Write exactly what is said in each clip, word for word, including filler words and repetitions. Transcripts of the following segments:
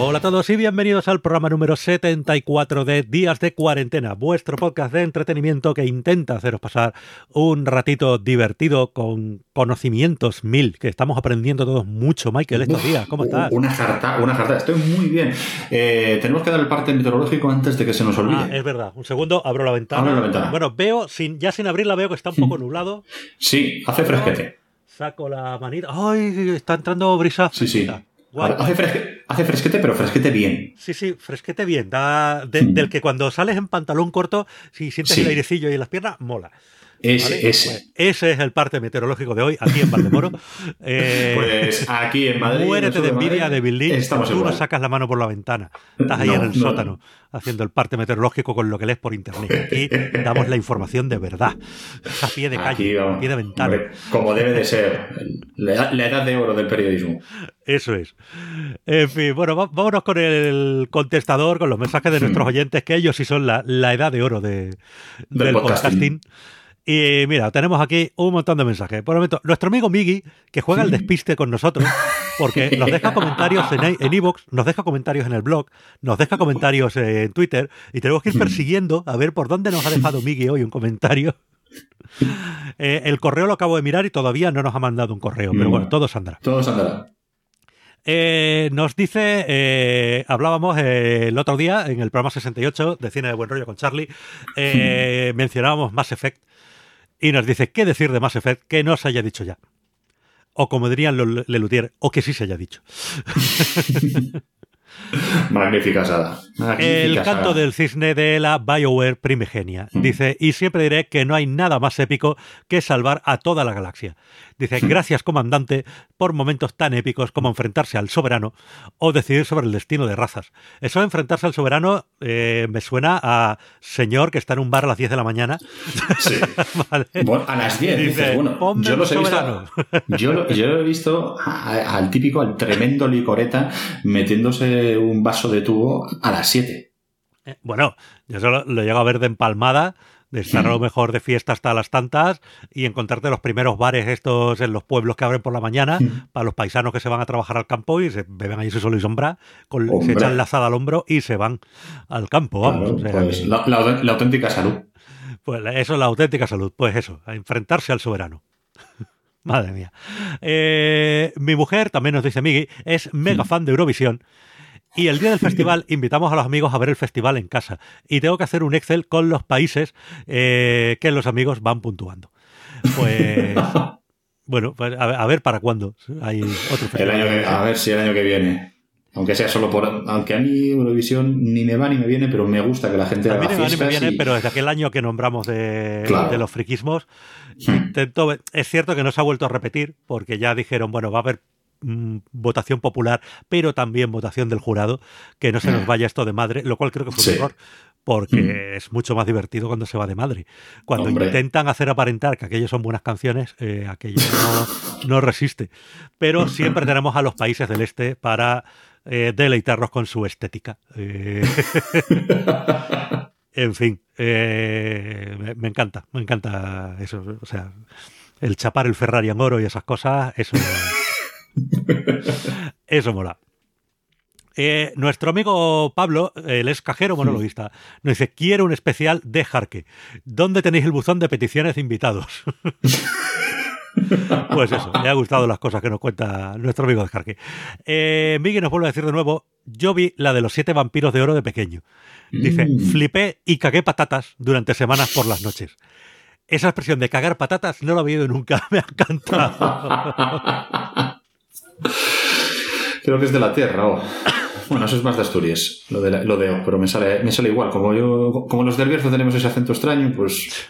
Hola a todos y bienvenidos al programa número setenta y cuatro de Días de Cuarentena, vuestro podcast de entretenimiento que intenta haceros pasar un ratito divertido con conocimientos mil, que estamos aprendiendo todos mucho. Michael, estos Uf, días, ¿cómo estás? Una jarta, una jarta. Estoy muy bien. Eh, tenemos que dar el parte meteorológico antes de que se nos olvide. Ah, es verdad. Un segundo, abro la ventana. Abre la ventana. Bueno, veo, sin, ya sin abrirla veo que está un poco nublado. Sí, hace fresquete. Saco la manita. ¡Ay! Está entrando brisa. Sí, sí. Guay. Hace, fresque, hace fresquete, pero fresquete bien. Sí, sí, fresquete bien. Da de, Mm. Del que cuando sales en pantalón corto, si sientes Sí. el airecillo y en las piernas, mola. Ese, ¿Vale? ese. Pues ese es el parte meteorológico de hoy, aquí en Valdemoro. Eh, Pues aquí en Madrid. muérete en el de sur de envidia, Madrid, de Berlín. Estamos Tú no igual. sacas la mano por la ventana. Estás ahí No, en el no. sótano haciendo el parte meteorológico con lo que lees por internet. Aquí damos la información de verdad. A pie de Aquí, calle, vamos, a pie de ventana. hombre, como debe de ser. La, la edad de oro del periodismo. Eso es. En fin, bueno, va- vámonos con el contestador, con los mensajes de nuestros oyentes, que ellos sí son la, la edad de oro de, Del del podcasting. podcasting. Y mira, tenemos aquí un montón de mensajes. Por el momento, nuestro amigo Miggy, que juega al despiste con nosotros, porque nos deja comentarios en en iVoox, nos deja comentarios en el blog, nos deja comentarios en Twitter, y tenemos que ir persiguiendo a ver por dónde nos ha dejado Miggy hoy un comentario. Eh, el correo lo acabo de mirar y todavía no nos ha mandado un correo, pero bueno, todo se andará. Todos andarán. Eh, nos dice, eh, hablábamos eh, el otro día en el programa sesenta y ocho de Cine de Buen Rollo con Charlie, eh, mencionábamos Mass Effect y nos dice, ¿qué decir de Mass Effect que no se haya dicho ya? O como dirían los Lelutier, o que sí se haya dicho. Magnífica saga. Magnífica El saga. canto del cisne de la BioWare primigenia. Dice, y siempre diré que no hay nada más épico que salvar a toda la galaxia. Dice, gracias comandante por momentos tan épicos como enfrentarse al soberano o decidir sobre el destino de razas. Eso de enfrentarse al soberano eh, me suena a señor que está en un bar a las diez de la mañana. Sí. ¿Vale? Bueno, a las diez, Dice, dices, bueno, ponme yo un los he soberano. visto, yo, lo- yo lo he visto a- al típico, al tremendo licoreta metiéndose un vaso de tubo a las siete. Eh, Bueno, yo solo lo llego a ver de empalmada, de estar a lo mejor de fiesta hasta las tantas y encontrarte los primeros bares estos en los pueblos que abren por la mañana para los paisanos que se van a trabajar al campo y se beben ahí su sol y sombra, con, se Hombre. echan la azada al hombro y se van al campo, vamos. Claro, O sea pues que, la, la- la auténtica salud. pues eso es la auténtica salud, pues eso, a enfrentarse al soberano. Madre mía. Eh, mi mujer, también nos dice Miggy, es mega fan de Eurovisión. Y el día del festival invitamos a los amigos a ver el festival en casa. Y tengo que hacer un Excel con los países eh, que los amigos van puntuando. Pues, bueno, pues a, ver, a ver para cuándo hay otro El festival. año que- a ver si el año que viene. Aunque sea solo por... Aunque a mí Eurovisión ni me va ni me viene, pero me gusta que la gente A mí haga no me va ni me fiestas viene, y- pero desde aquel año que nombramos de, Claro. de los friquismos, Hmm. intento, es cierto que no se ha vuelto a repetir, porque ya dijeron, bueno, va a haber mm, votación popular, pero también votación del jurado, que no se nos vaya esto de madre, lo cual creo que fue Sí. un error, porque Mm. es mucho más divertido cuando se va de madre. Cuando Hombre. intentan hacer aparentar que aquello son buenas canciones, eh, aquello no, no resiste. Pero siempre tenemos a los países del este para eh, deleitarnos con su estética. Eh, En fin, eh, me, me encanta, me encanta eso. O sea, el chapar el Ferrari en oro y esas cosas, eso, eso mola. Eh, nuestro amigo Pablo, el ex cajero monologuista, nos dice, quiero un especial de Jarque. ¿Dónde tenéis el buzón de peticiones de invitados? Pues eso, me ha gustado las cosas que nos cuenta nuestro amigo de Jarque. Eh, Miguel nos vuelve a decir de nuevo, yo vi la de los siete vampiros de oro de pequeño. Dice, Mm. flipé y cagué patatas durante semanas por las noches. Esa expresión de cagar patatas no la había oído nunca, me ha encantado. Creo que es de la tierra. Oh. Bueno, eso es más de Asturias, lo de, la- lo de O, pero me sale, me sale igual. Como yo, como los del Bierzo tenemos ese acento extraño, pues...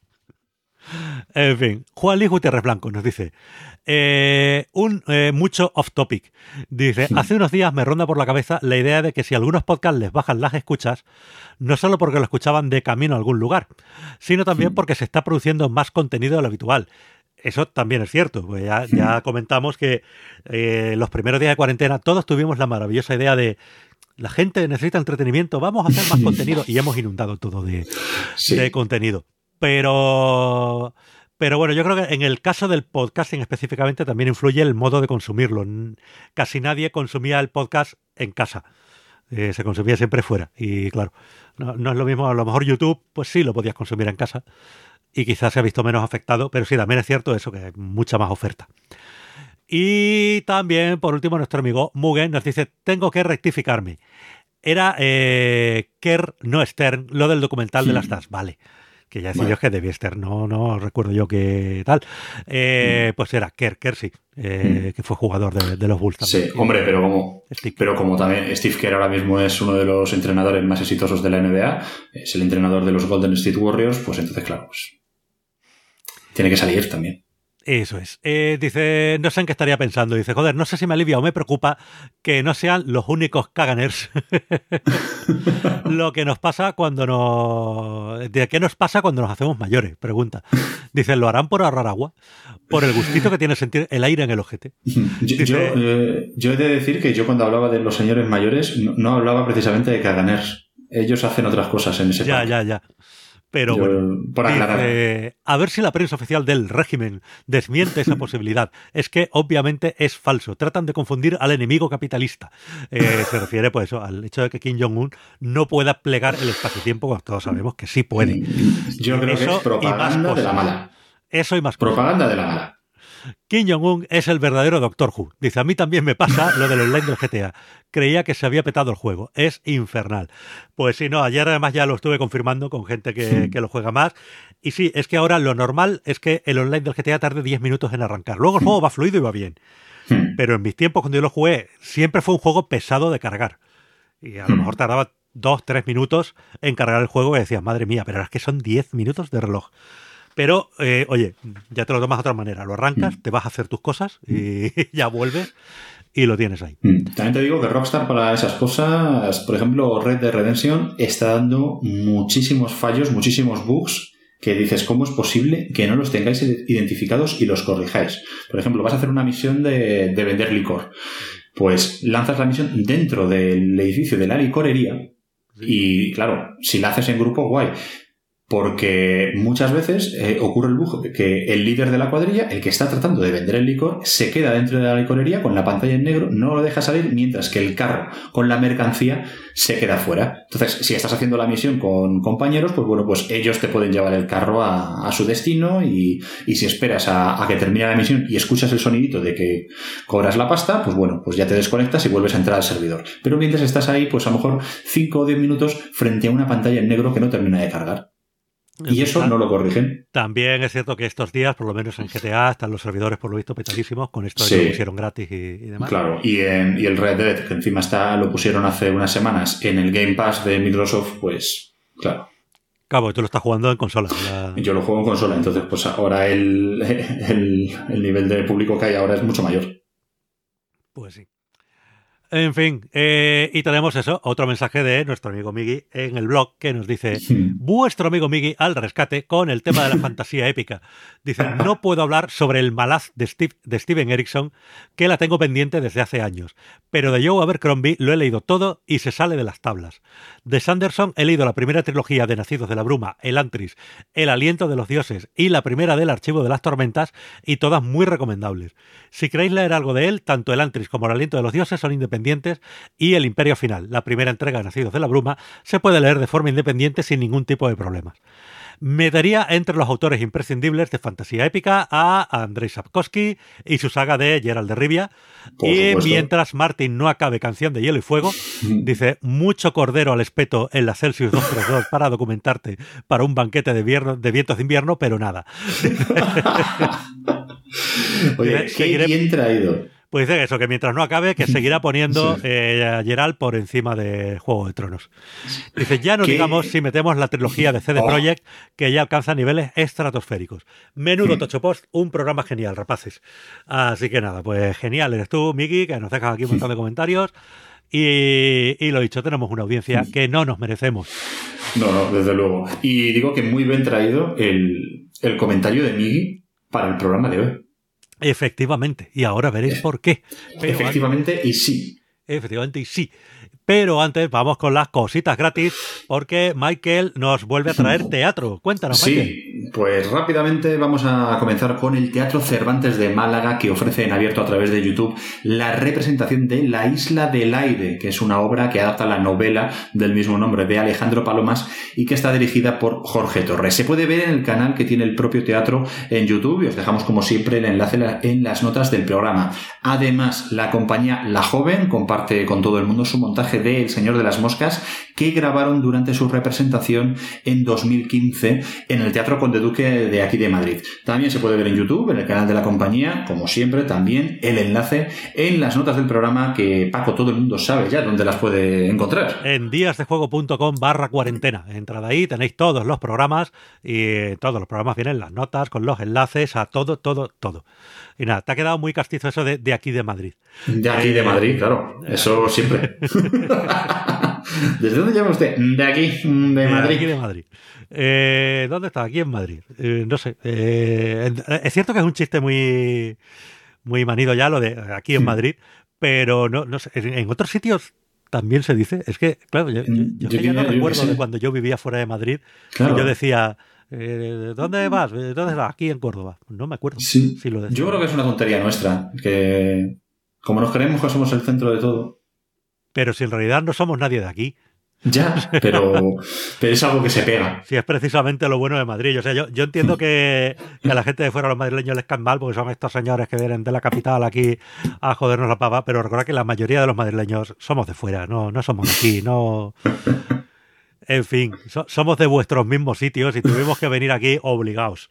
En fin, Juan Luis Gutiérrez Blanco nos dice, eh, un eh, mucho off topic. Dice, hace unos días me ronda por la cabeza la idea de que si algunos podcasts les bajan las escuchas, no solo porque lo escuchaban de camino a algún lugar, sino también porque se está produciendo más contenido de lo habitual. Eso también es cierto, pues ya, ya comentamos que eh, los primeros días de cuarentena todos tuvimos la maravillosa idea de la gente necesita entretenimiento, vamos a hacer más contenido y hemos inundado todo de, Sí. de contenido. Pero, pero bueno, yo creo que en el caso del podcasting específicamente también influye el modo de consumirlo. N- Casi nadie consumía el podcast en casa. Eh, se consumía siempre fuera. Y claro, no, no es lo mismo. A lo mejor YouTube, pues sí, lo podías consumir en casa. Y quizás se ha visto menos afectado. Pero sí, también es cierto eso, que hay mucha más oferta. Y también, por último, nuestro amigo Mugen nos dice, tengo que rectificarme. Era eh, Kerr, no Stern, lo del documental sí. de las Stars. Vale. Que ya decía bueno. yo que debía estar, no, no recuerdo yo qué tal. Eh, mm. Pues era Kerr, Kerr sí, eh, mm. que fue jugador de, de los Bulls también. Sí, hombre, pero como, pero como también Steve Kerr ahora mismo es uno de los entrenadores más exitosos de la N B A, es el entrenador de los Golden State Warriors, pues entonces, claro, pues tiene que salir también. Eso es. Eh, dice, no sé en qué estaría pensando. Dice, joder, no sé si me alivia o me preocupa que no sean los únicos caganers. Lo que nos pasa cuando nos... ¿De qué nos pasa cuando nos hacemos mayores? Pregunta. Dice, ¿lo harán por ahorrar agua? ¿Por el gustito que tiene sentir el aire en el ojete? Dice, yo, eh, yo he de decir que yo cuando hablaba de los señores mayores no, no hablaba precisamente de caganers. Ellos hacen otras cosas en ese Ya, parque. ya, ya. Pero Yo, bueno, por aclarar. dice, a ver si la prensa oficial del régimen desmiente esa posibilidad. Es que obviamente es falso. Tratan de confundir al enemigo capitalista. Eh, se refiere pues eso, al hecho de que Kim Jong-un no pueda plegar el espacio-tiempo, cuando todos sabemos que sí puede. Yo creo eso que es propaganda de la mala. Eso y más Propaganda cosas. de la mala. Kim Jong-un es el verdadero Doctor Who. Dice, a mí también me pasa lo del online del G T A. Creía que se había petado el juego. Es infernal. Pues sí, no, ayer además ya lo estuve confirmando con gente que, sí. que lo juega más. Y sí, es que ahora lo normal es que el online del G T A tarde diez minutos en arrancar. Luego el juego va fluido y va bien. Pero en mis tiempos, cuando yo lo jugué, siempre fue un juego pesado de cargar. Y a lo mejor tardaba dos, tres minutos en cargar el juego y decías, madre mía, pero es que son diez minutos de reloj. Pero, eh, oye, ya te lo tomas de otra manera. Lo arrancas, mm. te vas a hacer tus cosas y ya vuelves y lo tienes ahí. Mm. También te digo que Rockstar para esas cosas, por ejemplo, Red Dead Redemption está dando muchísimos fallos, muchísimos bugs que dices, ¿cómo es posible que no los tengáis identificados y los corrijáis? Por ejemplo, vas a hacer una misión de, de vender licor. Pues lanzas la misión dentro del edificio de la licorería y, claro, si la haces en grupo, guay. Porque muchas veces eh, ocurre el bug que el líder de la cuadrilla, el que está tratando de vender el licor, se queda dentro de la licorería con la pantalla en negro, no lo deja salir, mientras que el carro con la mercancía se queda fuera. Entonces, si estás haciendo la misión con compañeros, pues bueno, pues ellos te pueden llevar el carro a, a su destino y, y si esperas a, a que termine la misión y escuchas el sonidito de que cobras la pasta, pues bueno, pues ya te desconectas y vuelves a entrar al servidor. Pero mientras estás ahí, pues a lo mejor cinco o diez minutos frente a una pantalla en negro que no termina de cargar. Y eso no lo corrigen. También es cierto que estos días, por lo menos en G T A, están los servidores por lo visto petadísimos con esto de sí. que lo pusieron gratis y, y demás. Claro, y, en, y el Red Dead, que encima está, lo pusieron hace unas semanas en el Game Pass de Microsoft, pues claro. Cabo, tú lo estás jugando en consola. La... Yo lo juego en consola, entonces pues ahora el, el, el nivel de público que hay ahora es mucho mayor. Pues sí. En fin, eh, y tenemos eso, otro mensaje de nuestro amigo Miggy en el blog que nos dice, vuestro amigo Miggy al rescate con el tema de la fantasía épica. Dice, no puedo hablar sobre el Malaz de, Steve, de Steven Erikson, que la tengo pendiente desde hace años, pero de Joe Abercrombie lo he leído todo y se sale de las tablas. De Sanderson he leído la primera trilogía de Nacidos de la Bruma, El Antris, El Aliento de los Dioses y la primera del Archivo de las Tormentas, y todas muy recomendables. Si queréis leer algo de él, tanto El Antris como El Aliento de los Dioses son independientes y El Imperio Final, la primera entrega de Nacidos de la Bruma, se puede leer de forma independiente sin ningún tipo de problemas. Metería entre los autores imprescindibles de fantasía épica a Andrzej Sapkowski y su saga de Geralt de Rivia. Por y supuesto. Mientras Martin no acabe Canción de Hielo y Fuego, dice, mucho cordero al espeto en la Celsius doscientos treinta y dos para documentarte para un banquete de, vierno, de vientos de invierno, pero nada. Oye, qué bien traído. Pues dice eso, que mientras no acabe, que seguirá poniendo sí. eh, a Geralt por encima de Juego de Tronos. Dice, ya no ¿Qué? digamos si metemos la trilogía de C D Projekt, que ya alcanza niveles estratosféricos. Menudo mm. Tocho Post, un programa genial, rapaces. Así que nada, pues genial, eres tú, Miki, que nos dejas aquí un montón de comentarios. Y, y lo dicho, tenemos una audiencia que no nos merecemos. No, no, desde luego. Y digo que muy bien traído el, el comentario de Miki para el programa de hoy. Efectivamente, y ahora veréis por qué. Pero efectivamente antes, y sí. Efectivamente y sí. Pero antes vamos con las cositas gratis, porque Michael nos vuelve a traer teatro. Cuéntanos, sí, Michael. Pues rápidamente vamos a comenzar con el Teatro Cervantes de Málaga, que ofrece en abierto a través de YouTube la representación de La Isla del Aire, que es una obra que adapta la novela del mismo nombre de Alejandro Palomas y que está dirigida por Jorge Torres. Se puede ver en el canal que tiene el propio teatro en YouTube y os dejamos como siempre el enlace en las notas del programa. Además, la compañía La Joven comparte con todo el mundo su montaje de El Señor de las Moscas, que grabaron durante su representación en dos mil quince en el Teatro Conde Duque de aquí de Madrid. También se puede ver en YouTube, en el canal de la compañía, como siempre, también el enlace en las notas del programa, que Paco, todo el mundo sabe ya dónde las puede encontrar. En díasdejuego.com barra cuarentena. Entrad ahí, tenéis todos los programas y todos los programas vienen las notas con los enlaces a todo, todo, todo. Y nada, te ha quedado muy castizo eso de, de aquí de Madrid. De aquí eh, de Madrid, claro. Eso siempre. ¿Desde dónde llama usted? De aquí, de Madrid. De aquí de Madrid. Eh, ¿Dónde está? Aquí en Madrid. Eh, no sé. Eh, es cierto que es un chiste muy, muy manido ya lo de aquí en Madrid, pero no, no sé. En otros sitios también se dice. Es que, claro, yo, yo, yo, yo ya no recuerdo de cuando yo vivía fuera de Madrid. Claro. Y yo decía... Eh, ¿Dónde vas? ¿Dónde vas? Aquí en Córdoba. No me acuerdo. Sí. Si lo decía. Yo creo que es una tontería nuestra, que como nos creemos que somos el centro de todo. Pero si en realidad no somos nadie de aquí. Ya, pero, pero es algo que se pega. Sí, es precisamente lo bueno de Madrid. O sea, yo, yo entiendo que, que a la gente de fuera, a los madrileños, les caen mal porque son estos señores que vienen de la capital aquí a jodernos la pava, pero recordad que la mayoría de los madrileños somos de fuera, no, no somos de aquí, no... En fin, so, somos de vuestros mismos sitios y tuvimos que venir aquí obligados.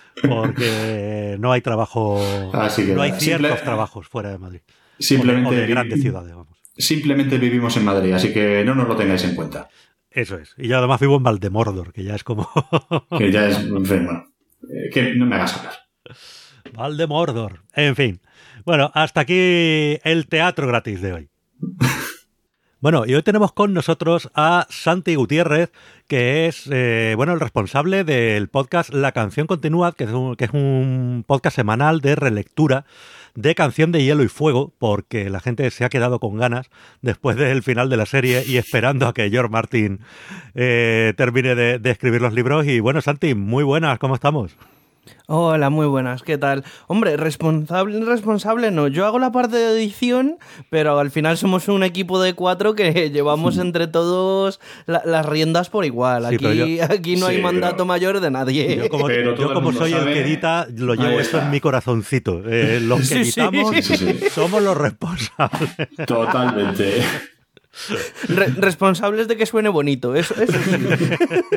Porque no hay trabajo, Así que no hay nada, ciertos simple, trabajos fuera de Madrid. Simplemente o de, o de vi, grandes ciudades, vamos. Simplemente vivimos en Madrid, así que no nos lo tengáis en cuenta. Eso es. Y yo además vivo en Valdemordor, que ya es como... que ya es... En fin, bueno, eh, que no me hagas hablar. Valdemordor. En fin. Bueno, hasta aquí el teatro gratis de hoy. Bueno, y hoy tenemos con nosotros a Santi Gutiérrez, que es eh, bueno, el responsable del podcast La Canción Continúa, que es, un, que es un podcast semanal de relectura de Canción de Hielo y Fuego, porque la gente se ha quedado con ganas después del final de la serie y esperando a que George Martin eh, termine de, de escribir los libros. Y bueno, Santi, muy buenas, ¿cómo estamos? Hola, muy buenas, ¿qué tal? Hombre, responsable, responsable no, yo hago la parte de edición, pero al final somos un equipo de cuatro que llevamos entre todos la, las riendas por igual. Sí, aquí, yo, aquí no sí, hay mandato pero, como de nadie. Yo como, yo como soy sabe. el que edita, lo llevo eso en mi corazoncito. Eh, los que sí, editamos sí. Sí, somos los responsables. Totalmente. Re responsables de que suene bonito, eso, eso sí.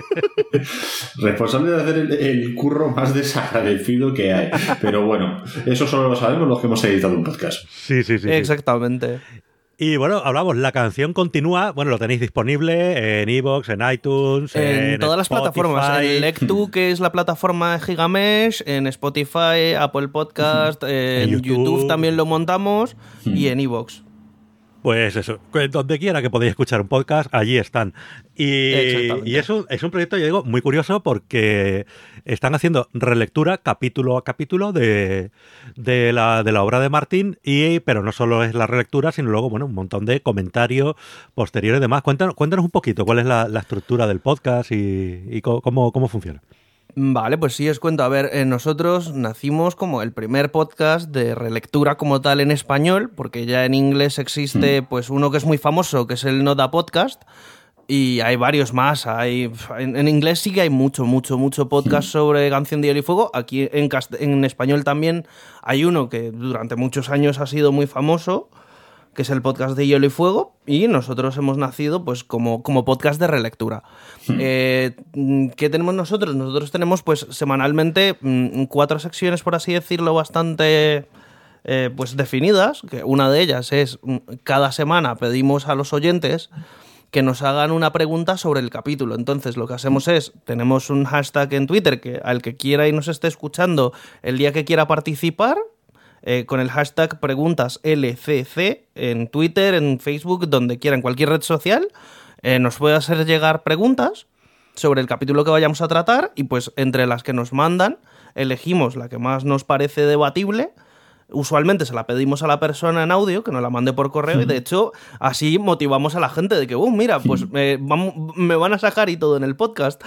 Responsables de hacer el, el curro más desagradecido que hay. Pero bueno, eso solo lo sabemos los que hemos editado un podcast. Sí, sí, sí. Exactamente. Y bueno, hablamos, La Canción Continúa, bueno, lo tenéis disponible en iVoox, en iTunes, en, en todas Spotify. Las plataformas, en Lectu, que es la plataforma de Gigamesh, en Spotify, Apple Podcast, en, en YouTube. YouTube también lo montamos y en iVoox. Pues eso, donde quiera que podáis escuchar un podcast, allí están. Y, y es, un, es un proyecto, yo digo, muy curioso porque están haciendo relectura capítulo a capítulo de, de, la, de la obra de Martin, y, pero no solo es la relectura, sino luego, bueno, un montón de comentarios posteriores y demás. Cuéntanos, cuéntanos un poquito cuál es la, la estructura del podcast y, y cómo, cómo funciona. Vale, pues sí, os cuento. A ver, eh, nosotros nacimos como el primer podcast de relectura como tal en español, porque ya en inglés existe pues uno que es muy famoso, que es el Noda Podcast, y hay varios más. Hay en, en inglés sí que hay mucho, mucho, mucho podcast sobre Canción de Hielo y Fuego. Aquí en, en español también hay uno que durante muchos años ha sido muy famoso, que es el podcast de Hielo y Fuego, y nosotros hemos nacido pues como, como podcast de relectura. Hmm. Eh, ¿Qué tenemos nosotros? Nosotros tenemos pues semanalmente mmm, cuatro secciones, por así decirlo, bastante eh, pues definidas, que una de ellas es cada semana pedimos a los oyentes que nos hagan una pregunta sobre el capítulo. Entonces lo que hacemos es, tenemos un hashtag en Twitter que al que quiera y nos esté escuchando, el día que quiera participar, Eh, con el hashtag preguntas L C C en Twitter, en Facebook, donde quiera, en cualquier red social, eh, nos puede hacer llegar preguntas sobre el capítulo que vayamos a tratar, y pues entre las que nos mandan elegimos la que más nos parece debatible usualmente se la pedimos a la persona en audio, que nos la mande por correo, y de hecho así motivamos a la gente de que, uh, mira, pues eh, vamos, me van a sacar y todo en el podcast.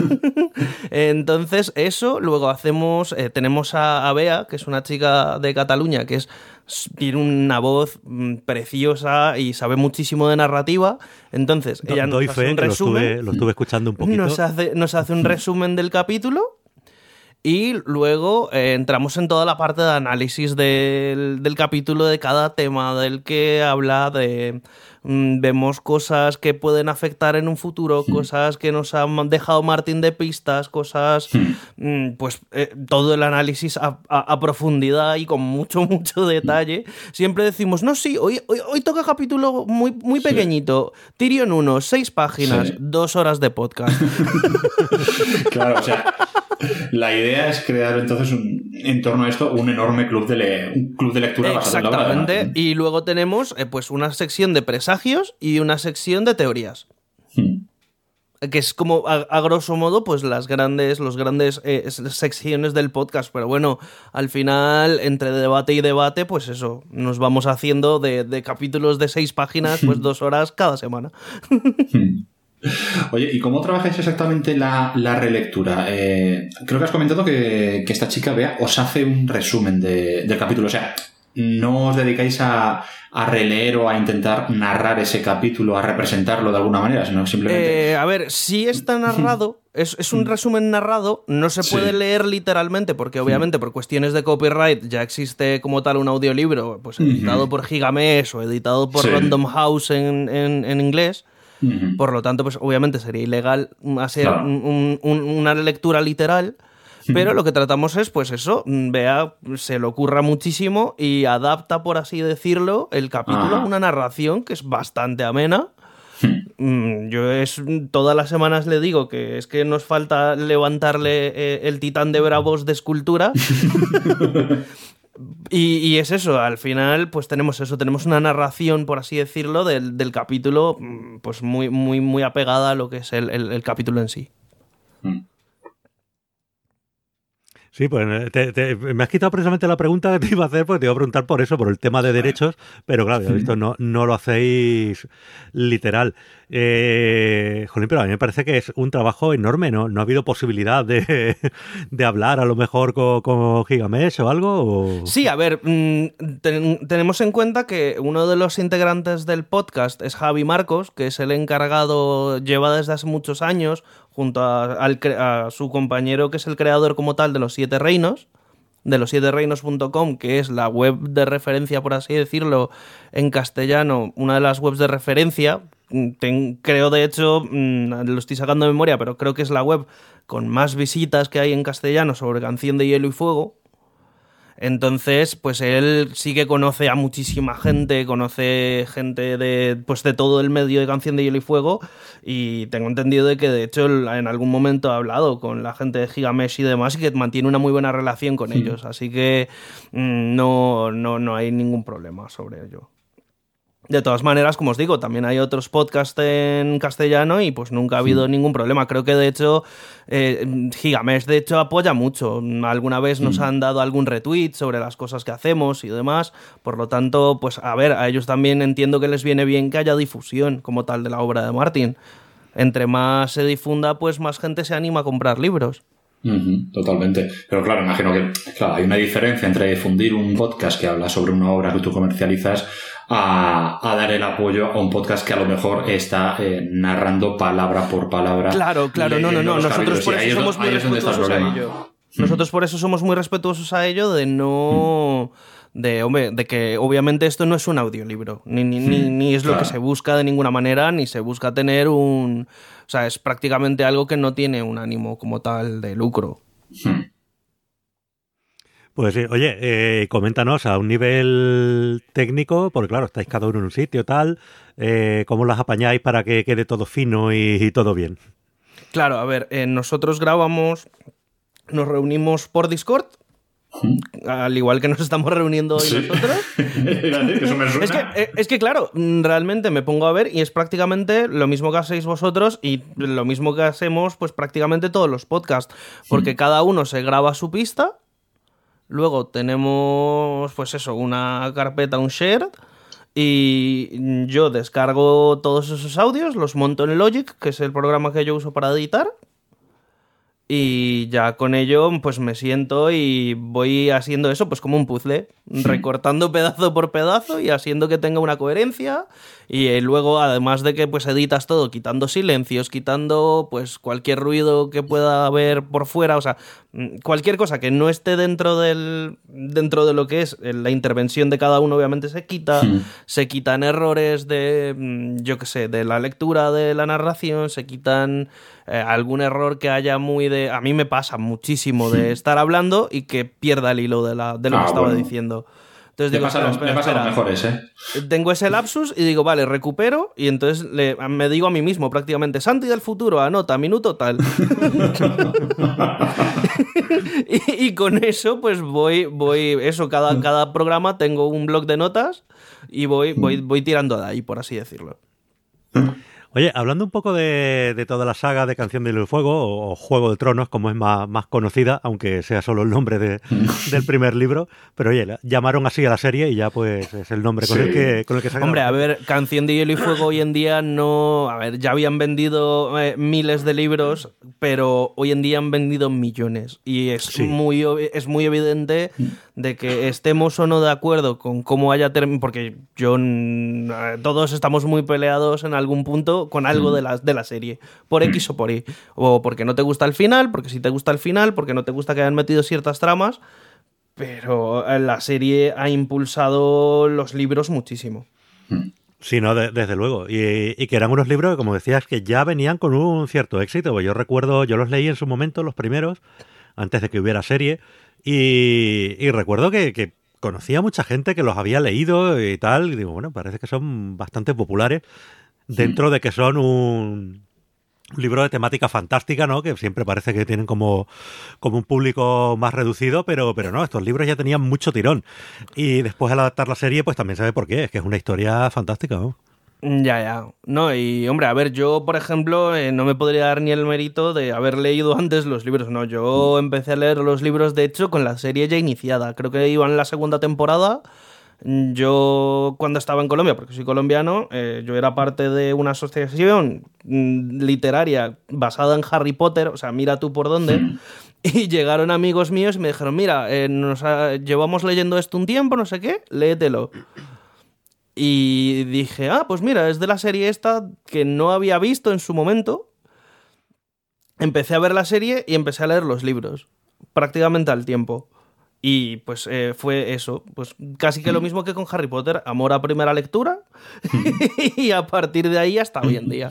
Entonces eso, luego hacemos, eh, tenemos a, a Bea, que es una chica de Cataluña, que es tiene una voz preciosa y sabe muchísimo de narrativa. Entonces ella nos Doy hace fe, un que lo resumen, estuve, lo estuve escuchando un poquito. Nos hace, nos hace un resumen del capítulo. Y luego eh, entramos en toda la parte de análisis del, del capítulo, de cada tema del que habla, de mmm, vemos cosas que pueden afectar en un futuro, sí. cosas que nos ha dejado Martín de pistas, cosas, sí. mmm, pues eh, todo el análisis a, a, a profundidad y con mucho, mucho detalle. Siempre decimos, no, sí, hoy, hoy, hoy toca capítulo muy, muy pequeñito, sí. Tyrion uno, seis páginas, sí. dos horas de podcast. Claro, o sea... La idea es crear entonces un, en torno a esto un enorme club de, le, un club de lectura basado en la obra de Martin. Exactamente, y luego tenemos eh, pues una sección de presagios y una sección de teorías. Hmm. Que es como, a, a grosso modo, pues las grandes, los grandes eh, secciones del podcast. Pero bueno, al final, entre debate y debate, pues eso, nos vamos haciendo de, de capítulos de seis páginas, pues dos horas cada semana. Hmm. Oye, ¿y cómo trabajáis exactamente la, la relectura? Eh, creo que has comentado que, que esta chica, Bea, os hace un resumen de, del capítulo. O sea, no os dedicáis a, a releer o a intentar narrar ese capítulo, a representarlo de alguna manera, sino simplemente... Eh, a ver, si está narrado, es, es un resumen narrado, no se puede sí. leer literalmente, porque obviamente por cuestiones de copyright ya existe como tal un audiolibro, pues editado uh-huh. por Gigamesh o editado por sí. Random House en, en, en inglés. Uh-huh. Por lo tanto, pues obviamente sería ilegal hacer claro. un, un, una lectura literal, uh-huh. pero lo que tratamos es, pues eso, Bea se le ocurra muchísimo y adapta, por así decirlo, el capítulo uh-huh. a una narración que es bastante amena. Uh-huh. Yo es todas las semanas le digo que es que nos falta levantarle eh, el titán de bravos de escultura. Y, y es eso, al final pues tenemos eso, tenemos una narración, por así decirlo, del, del capítulo pues muy, muy, muy apegada a lo que es el, el, el capítulo en sí. Mm. Sí, pues te, te, me has quitado precisamente la pregunta que te iba a hacer, porque te iba a preguntar por eso, por el tema de derechos, pero claro, ya visto, no, no lo hacéis literal. Eh, jolín, pero a mí me parece que es un trabajo enorme, ¿no? ¿No ha habido posibilidad de, de hablar a lo mejor con, con Gigamesh o algo? O... Sí, a ver, ten, tenemos en cuenta que uno de los integrantes del podcast es Javi Marcos, que es el encargado, lleva desde hace muchos años, junto a, al, a su compañero que es el creador como tal de Los Siete Reinos, de los siete reinos punto com, que es la web de referencia, por así decirlo, en castellano, una de las webs de referencia. Ten, creo, de hecho, mmm, lo estoy sacando de memoria, pero creo que es la web con más visitas que hay en castellano sobre Canción de Hielo y Fuego. Entonces, pues él sí que conoce a muchísima gente, conoce gente de, pues de todo el medio de Canción de Hielo y Fuego, y tengo entendido de que de hecho en algún momento ha hablado con la gente de Gigamesh y demás y que mantiene una muy buena relación con sí. ellos, así que mmm, no, no, no hay ningún problema sobre ello. De todas maneras, como os digo, también hay otros podcasts en castellano y pues nunca ha habido sí. ningún problema. Creo que de hecho eh, Gigamesh de hecho apoya mucho. Alguna vez nos mm. han dado algún retweet sobre las cosas que hacemos y demás. Por lo tanto, pues a ver, a ellos también entiendo que les viene bien que haya difusión como tal de la obra de Martin. Entre más se difunda, pues más gente se anima a comprar libros. Uh-huh, totalmente. Pero claro, imagino que claro, hay una diferencia entre difundir un podcast que habla sobre una obra que tú comercializas a, a dar el apoyo a un podcast que a lo mejor está eh, narrando palabra por palabra. Claro, claro, no, no, no. Nosotros por eso somos muy respetuosos a ello. Nosotros por eso somos muy respetuosos a ello de no... De, hombre, de que obviamente esto no es un audiolibro, ni, ni, ni, ni es lo claro. que se busca de ninguna manera, ni se busca tener un... O sea, es prácticamente algo que no tiene un ánimo como tal de lucro. Pues sí, oye, eh, coméntanos a un nivel técnico, porque claro, estáis cada uno en un sitio, tal, eh, ¿cómo las apañáis para que quede todo fino y, y todo bien? Claro, a ver, eh, nosotros grabamos, nos reunimos por Discord, al igual que nos estamos reuniendo hoy sí. nosotros. Eso me suena. Es que, es que claro, realmente me pongo a ver y es prácticamente lo mismo que hacéis vosotros y lo mismo que hacemos pues prácticamente todos los podcasts, porque sí. cada uno se graba su pista, Luego tenemos, pues eso, una carpeta, un share, y yo descargo todos esos audios, los monto en Logic, que es el programa que yo uso para editar. Y ya con ello, pues me siento y voy haciendo eso, pues como un puzzle, sí. recortando pedazo por pedazo y haciendo que tenga una coherencia. Y luego, además de que pues editas todo, quitando silencios, quitando pues cualquier ruido que pueda haber por fuera, o sea, cualquier cosa que no esté dentro del dentro de lo que es la intervención de cada uno, obviamente se quita. Sí. Se quitan errores de, yo qué sé, de la lectura de la narración, se quitan eh, algún error que haya muy de... A mí me pasa muchísimo sí. de estar hablando y que pierda el hilo de, la, de lo ah, que estaba bueno. diciendo. Entonces me digo, pasa, espera, lo, espera, me pasa espera. los mejores, ¿eh? Tengo ese lapsus y digo, vale, recupero y entonces le, me digo a mí mismo prácticamente, Santi del futuro, anota, minuto tal. y, y con eso pues voy, voy eso, cada, cada programa tengo un bloc de notas y voy, voy, voy tirando de ahí, por así decirlo. Oye, hablando un poco de, de toda la saga de Canción de Hielo y Fuego, o, o Juego de Tronos, como es más, más conocida, aunque sea solo el nombre de, del primer libro, pero oye, llamaron así a la serie y ya pues es el nombre con, sí. el, que, con el que se ha Hombre, a ver, Canción de Hielo y Fuego hoy en día no... A ver, ya habían vendido eh, miles de libros, pero hoy en día han vendido millones. Y es, sí. muy, es muy evidente de que estemos o no de acuerdo con cómo haya terminado, porque yo... Todos estamos muy peleados en algún punto con algo de la, de la serie, por X o por Y, o porque no te gusta el final, porque si te gusta el final, porque no te gusta que hayan metido ciertas tramas, pero la serie ha impulsado los libros muchísimo. Sí, no, de, desde luego, y, y que eran unos libros que, como decías, que ya venían con un cierto éxito. Yo recuerdo, yo los leí en su momento, los primeros, antes de que hubiera serie, y, y recuerdo que, que conocía a mucha gente que los había leído y tal, y digo, bueno, parece que son bastante populares, dentro de que son un, un libro de temática fantástica, ¿no? Que siempre parece que tienen como, como un público más reducido, pero, pero no, estos libros ya tenían mucho tirón. Y después al adaptar la serie, pues también sabe por qué, es que es una historia fantástica, ¿no? Ya, ya. No, y hombre, a ver, yo, por ejemplo, eh, no me podría dar ni el mérito de haber leído antes los libros. No, yo empecé a leer los libros, de hecho, con la serie ya iniciada. Creo que iban en la segunda temporada. Yo, cuando estaba en Colombia, porque soy colombiano, eh, yo era parte de una asociación mm, literaria basada en Harry Potter, o sea, mira tú por dónde, sí. Y llegaron amigos míos y me dijeron, mira, eh, nos ha, llevamos leyendo esto un tiempo, no sé qué, léetelo. Y dije, ah, pues mira, es de la serie esta que no había visto en su momento. Empecé a ver la serie y empecé a leer los libros, prácticamente al tiempo. Y pues eh, fue eso, pues casi que lo mismo que con Harry Potter, amor a primera lectura y a partir de ahí hasta hoy en día.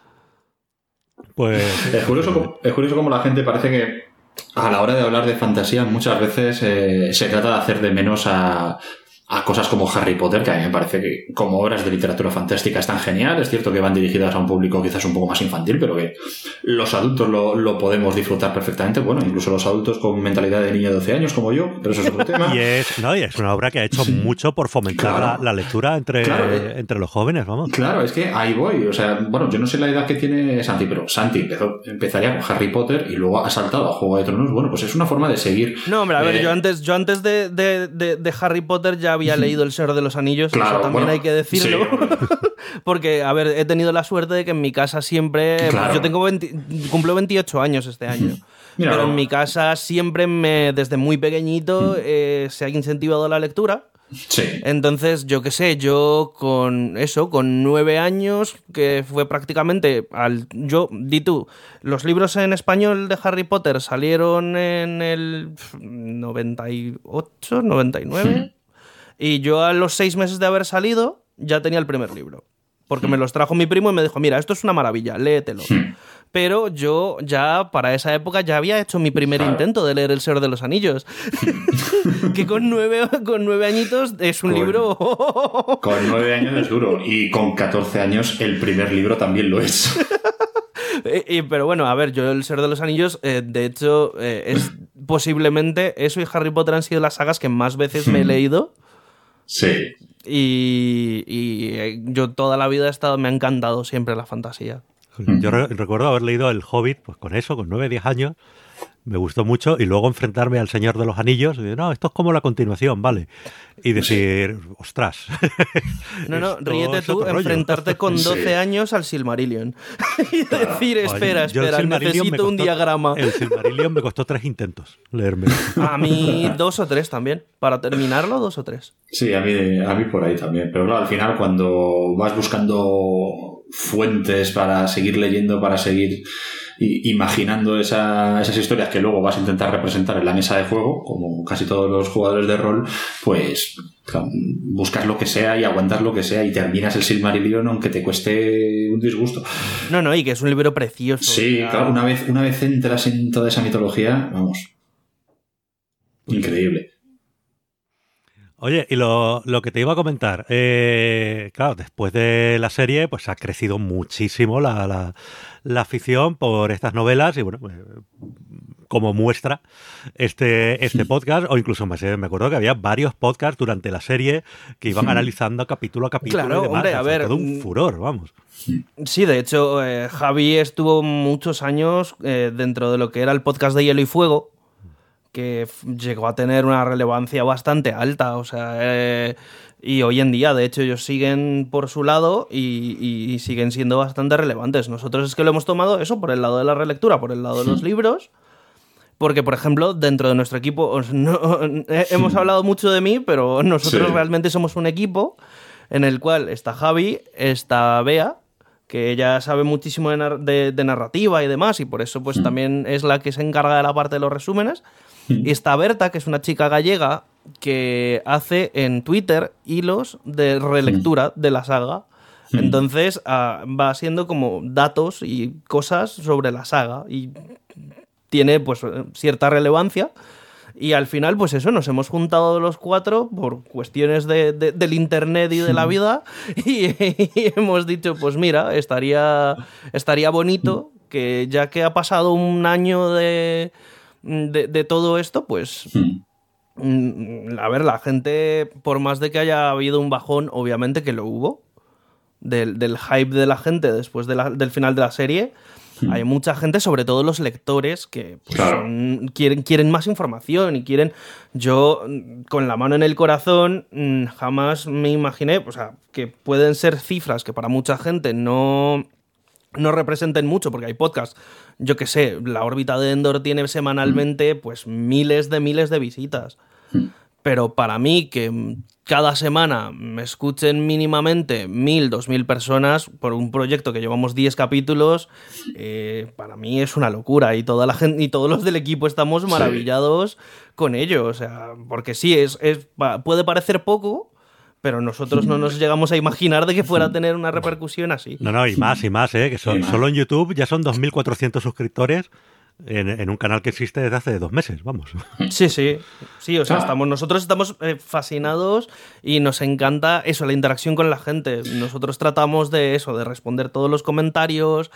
Pues es curioso, es curioso como la gente parece que a la hora de hablar de fantasía muchas veces eh, se trata de hacer de menos a... a cosas como Harry Potter, que a mí me parece que como obras de literatura fantástica están genial. Es cierto que van dirigidas a un público quizás un poco más infantil, pero que los adultos lo, lo podemos disfrutar perfectamente. Bueno, incluso los adultos con mentalidad de niño de doce años como yo, pero eso es otro tema. Y es, no, y es una obra que ha hecho sí. mucho por fomentar claro. la, la lectura entre, claro. entre los jóvenes, vamos. Claro, es que ahí voy. O sea, bueno, yo no sé la edad que tiene Santi, pero Santi empezó, empezaría con Harry Potter y luego ha saltado a Juego de Tronos. Bueno, pues es una forma de seguir. No, hombre, a ver, eh, yo antes, yo antes de, de, de, de Harry Potter ya había leído El Señor de los Anillos, claro, eso también bueno, hay que decirlo, sí. Porque, a ver, he tenido la suerte de que en mi casa siempre, claro. yo tengo veinte, cumplo veintiocho años este año, Mira, pero en mi casa siempre, me, desde muy pequeñito, eh, se ha incentivado la lectura. Sí. Entonces, yo qué sé, yo con eso, con nueve años, que fue prácticamente al. Yo, di tú, los libros en español de Harry Potter salieron en el noventa y ocho, noventa y nueve. Y yo a los seis meses de haber salido ya tenía el primer libro. Porque me los trajo mi primo y me dijo, mira, esto es una maravilla, léetelo. Pero yo ya para esa época ya había hecho mi primer claro. intento de leer El Señor de los Anillos. Que con nueve, con nueve añitos es un con, libro... Con nueve años es duro. Y con catorce años el primer libro también lo es. y, y, pero bueno, a ver, yo El Señor de los Anillos, eh, de hecho, eh, es posiblemente eso y Harry Potter han sido las sagas que más veces me he leído. Sí. Y, y yo toda la vida he estado, me ha encantado siempre la fantasía. Yo re- recuerdo haber leído El Hobbit, pues con eso, con nueve, diez años. me gustó mucho, y luego enfrentarme al Señor de los Anillos, y decir, no, esto es como la continuación, vale, y decir, ostras. No, no, ríete tú, enfrentarte con doce sí. años al Silmarillion y claro. decir, espera, Oye, espera, necesito costó, un diagrama. El Silmarillion me costó tres intentos leerme. A mí dos o tres también, para terminarlo dos o tres. Sí, a mí, a mí por ahí también, pero claro, al final cuando vas buscando fuentes para seguir leyendo, para seguir imaginando esa, esas historias que luego vas a intentar representar en la mesa de juego, como casi todos los jugadores de rol, pues buscas lo que sea y aguantas lo que sea y terminas el Silmarillion aunque te cueste un disgusto. No, no, y que es un libro precioso. Sí, ya. Claro, una vez, una vez entras en toda esa mitología, vamos, increíble. Oye, y lo, lo que te iba a comentar, eh, claro, después de la serie, pues ha crecido muchísimo la, la, la afición por estas novelas y bueno, eh, como muestra este, este podcast, o incluso me, me acuerdo que había varios podcasts durante la serie que iban analizando capítulo a capítulo claro, y demás. Hombre, a ver, todo un furor, vamos. Sí, de hecho, eh, Javi estuvo muchos años eh, dentro de lo que era el podcast de Hielo y Fuego, que llegó a tener una relevancia bastante alta, o sea, eh, y hoy en día, de hecho, ellos siguen por su lado y, y, y siguen siendo bastante relevantes. Nosotros es que lo hemos tomado eso por el lado de la relectura, por el lado de los libros, porque, por ejemplo, dentro de nuestro equipo, no, eh, hemos hablado mucho de mí, pero nosotros sí. realmente somos un equipo en el cual está Javi, está Bea, que ella sabe muchísimo de, nar- de, de narrativa y demás, y por eso pues mm. también es la que se encarga de la parte de los resúmenes. Y está Berta, que es una chica gallega que hace en Twitter hilos de relectura de la saga. Entonces uh, va siendo como datos y cosas sobre la saga y tiene pues cierta relevancia. Y al final, pues eso, nos hemos juntado los cuatro por cuestiones de, de, del internet y de la vida y, y hemos dicho, pues mira, estaría, estaría bonito que ya que ha pasado un año de... De, de todo esto, pues mm. a ver, la gente, por más de que haya habido un bajón, obviamente que lo hubo, del, del hype de la gente después de la, del final de la serie, mm. hay mucha gente, sobre todo los lectores, que pues, claro. son, quieren, quieren más información y quieren... Yo, con la mano en el corazón, jamás me imaginé, o sea, que pueden ser cifras que para mucha gente no... no representen mucho, porque hay podcasts, yo que sé, la órbita de Endor tiene semanalmente pues miles de miles de visitas, pero para mí que cada semana me escuchen mínimamente mil, dos mil personas por un proyecto que llevamos diez capítulos, eh, para mí es una locura y toda la gente y todos los del equipo estamos maravillados sí. con ello, o sea, porque sí, es, es puede parecer poco, pero nosotros no nos llegamos a imaginar de que fuera a tener una repercusión así. No, no, y más, y más, ¿eh? Que son, solo en YouTube ya son dos mil cuatrocientos suscriptores en, en un canal que existe desde hace dos meses, vamos. Sí, sí, sí, o sea, estamos, nosotros estamos eh, fascinados y nos encanta eso, la interacción con la gente. Nosotros tratamos de eso, de responder todos los comentarios,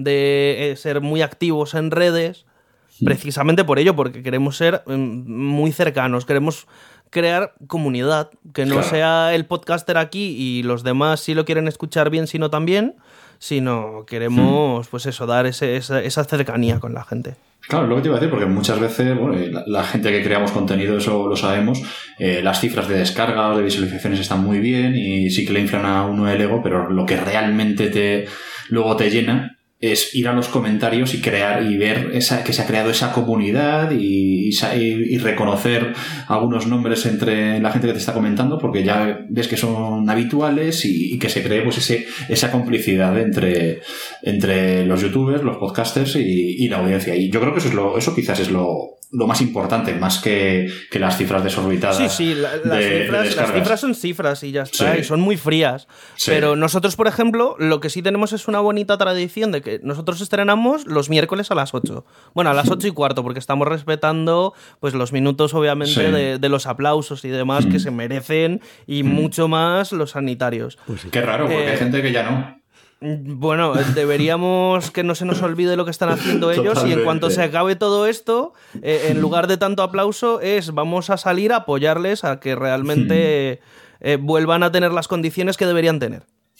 de eh, ser muy activos en redes, precisamente por ello, porque queremos ser eh, muy cercanos, queremos... crear comunidad, que no claro. sea el podcaster aquí y los demás si lo quieren escuchar bien, si no también, sino queremos, hmm. pues eso, dar ese, esa, esa cercanía con la gente. Claro, lo que te iba a decir, porque muchas veces, bueno, la, la gente que creamos contenido, eso lo sabemos, eh, las cifras de descarga o de visualizaciones están muy bien y sí que le inflan a uno el ego, pero lo que realmente te luego te llena es ir a los comentarios y crear y ver esa, que se ha creado esa comunidad y, y, y reconocer algunos nombres entre la gente que te está comentando, porque ya ves que son habituales y, y que se cree pues ese, esa complicidad entre, entre los youtubers, los podcasters y, y la audiencia. Y yo creo que eso es lo, eso quizás es lo, lo más importante, más que, que las cifras desorbitadas. Sí, sí, la, las, de, cifras, de las cifras son cifras y ya está, sí. y son muy frías. Sí. Pero nosotros, por ejemplo, lo que sí tenemos es una bonita tradición de que nosotros estrenamos los miércoles a las ocho. Bueno, a las ocho y cuarto, porque estamos respetando pues los minutos, obviamente, sí. de, de los aplausos y demás mm. que se merecen y mm. mucho más los sanitarios. Pues sí. Qué raro, porque eh, hay gente que ya no. Bueno, deberíamos que no se nos olvide lo que están haciendo ellos. Totalmente. Y en cuanto se acabe todo esto, eh, en lugar de tanto aplauso, es vamos a salir a apoyarles a que realmente eh, vuelvan a tener las condiciones que deberían tener.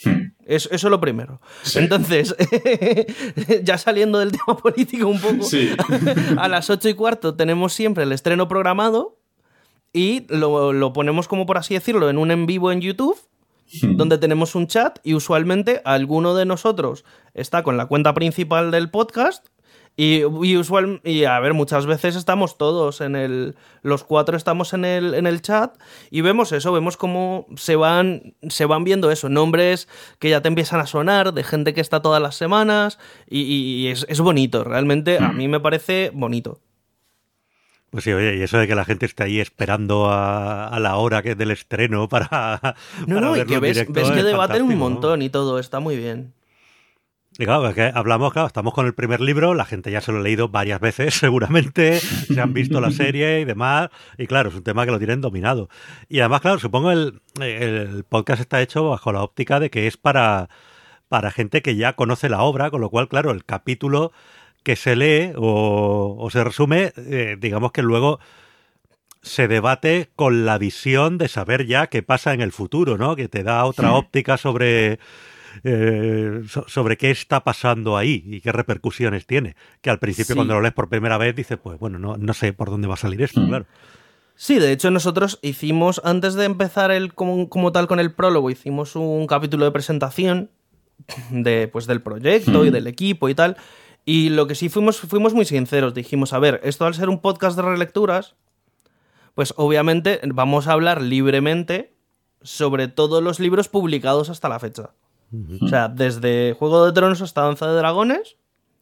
Eso, eso es lo primero. Sí. Entonces, ya saliendo del tema político un poco, Sí. a las ocho y cuarto tenemos siempre el estreno programado y lo, lo ponemos, como por así decirlo, en un en vivo en YouTube, donde tenemos un chat y usualmente alguno de nosotros está con la cuenta principal del podcast y, y, usual, y a ver, muchas veces estamos todos en el... Los cuatro estamos en el, en el chat y vemos eso, vemos cómo se van, se van viendo eso, nombres que ya te empiezan a sonar, de gente que está todas las semanas y, y es, es bonito, realmente a mí me parece bonito. Pues sí, oye, y eso de que la gente esté ahí esperando a, a la hora que es del estreno para, No, para no, y verlo que en ves, directo ves que es debaten un fantástico, montón ¿no? y todo, está muy bien. Y claro, es que hablamos, claro, estamos con el primer libro, la gente ya se lo ha leído varias veces, seguramente, se han visto la serie y demás, y claro, es un tema que lo tienen dominado. Y además, claro, supongo el, el podcast está hecho bajo la óptica de que es para, para gente que ya conoce la obra, con lo cual, claro, el capítulo que se lee o, o se resume, eh, digamos que luego se debate con la visión de saber ya qué pasa en el futuro, ¿no? Que te da otra Sí. óptica sobre... Eh, so- sobre qué está pasando ahí y qué repercusiones tiene. Que al principio, Sí. cuando lo lees por primera vez, dices, pues bueno, no, no sé por dónde va a salir esto, Mm. claro. Sí, de hecho nosotros hicimos, antes de empezar el como, como tal con el prólogo, hicimos un capítulo de presentación de, pues, del proyecto Mm. y del equipo y tal. Y lo que sí fuimos, fuimos muy sinceros. Dijimos, a ver, esto al ser un podcast de relecturas, pues obviamente vamos a hablar libremente sobre todos los libros publicados hasta la fecha. O sea, desde Juego de Tronos hasta Danza de Dragones.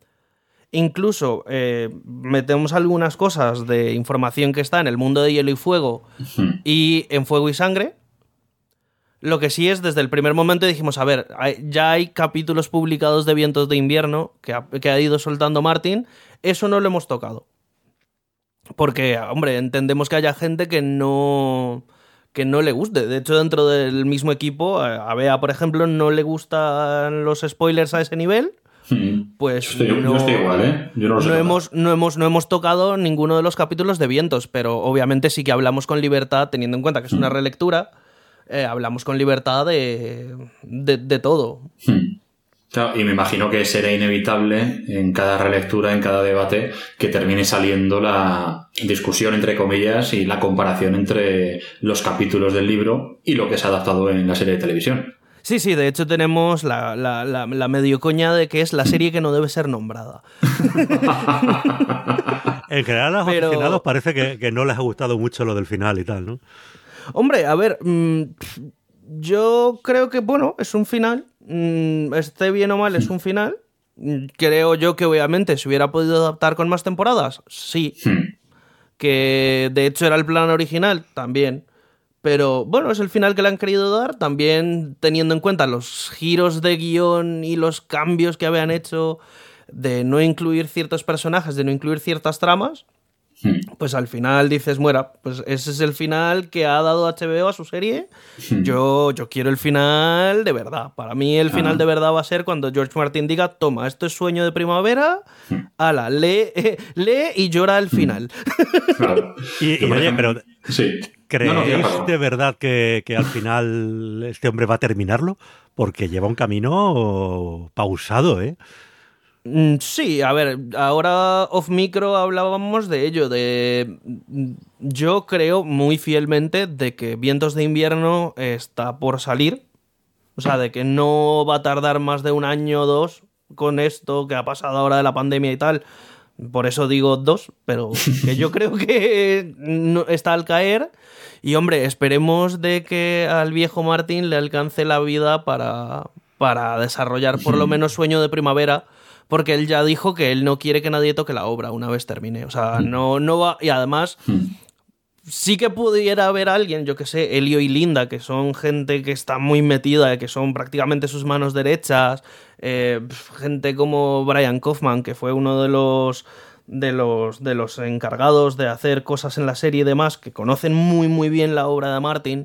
Incluso eh, metemos algunas cosas de información que está en el mundo de Hielo y Fuego y en Fuego y Sangre. Lo que sí es, desde el primer momento dijimos, a ver, hay- ya hay capítulos publicados de Vientos de Invierno que ha, que ha ido soltando Martin. Eso no lo hemos tocado. Porque, hombre, entendemos que haya gente que no... que no le guste. De hecho, dentro del mismo equipo, a Bea, por ejemplo, no le gustan los spoilers a ese nivel. Mm. Pues Yo estoy, yo no, estoy igual, ¿eh? Yo no lo sé. no tocar. hemos, no, hemos, no hemos tocado ninguno de los capítulos de Vientos, pero obviamente sí que hablamos con libertad, teniendo en cuenta que es una relectura, eh, hablamos con libertad de, de, de todo. Hmm. Claro, y me imagino que será inevitable en cada relectura, en cada debate, que termine saliendo la discusión, entre comillas, y la comparación entre los capítulos del libro y lo que se ha adaptado en la serie de televisión. Sí, sí, de hecho tenemos la, la, la, la medio coña de que es la serie que no debe ser nombrada. En general, a los Pero- aficionados parece que, que no les ha gustado mucho lo del final y tal, ¿no? Hombre, a ver, mmm, yo creo que, bueno, es un final. Mmm, esté bien o mal, es un final. Mm, Creo yo que obviamente se hubiera podido adaptar con más temporadas, sí. Hmm. Que de hecho era el plan original, también. Pero bueno, es el final que le han querido dar, también teniendo en cuenta los giros de guión y los cambios que habían hecho de no incluir ciertos personajes, de no incluir ciertas tramas. Hmm. Pues al final dices, muera, pues ese es el final que ha dado H B O a su serie. Yo, yo quiero el final de verdad. Para mí el final Ah. de verdad va a ser cuando George Martin diga, toma, esto es Sueño de Primavera, ala, lee, eh, lee y llora al final. Claro. Y, Que, y, por oye, ejemplo- pero Sí. ¿creéis No, no, tira, Paco. de verdad que, que al final este hombre va a terminarlo? Porque lleva un camino pausado, ¿eh? Mm, Sí, a ver, ahora off micro hablábamos de ello, de mm, yo creo muy fielmente de que Vientos de Invierno está por salir, o sea, de que no va a tardar más de un año o dos con esto que ha pasado ahora de la pandemia y tal. Por eso digo dos, pero que yo creo que no- está al caer. Y hombre, esperemos de que al viejo Martín le alcance la vida para, para desarrollar por lo menos Sueño de Primavera, porque él ya dijo que él no quiere que nadie toque la obra una vez termine. O sea, no, no va... Y además, sí que pudiera haber alguien, yo que sé, Elio y Linda, que son gente que está muy metida, que son prácticamente sus manos derechas, eh, gente como Brian Kaufman, que fue uno de los, de los de los encargados de hacer cosas en la serie y demás, que conocen muy muy bien la obra de Martin.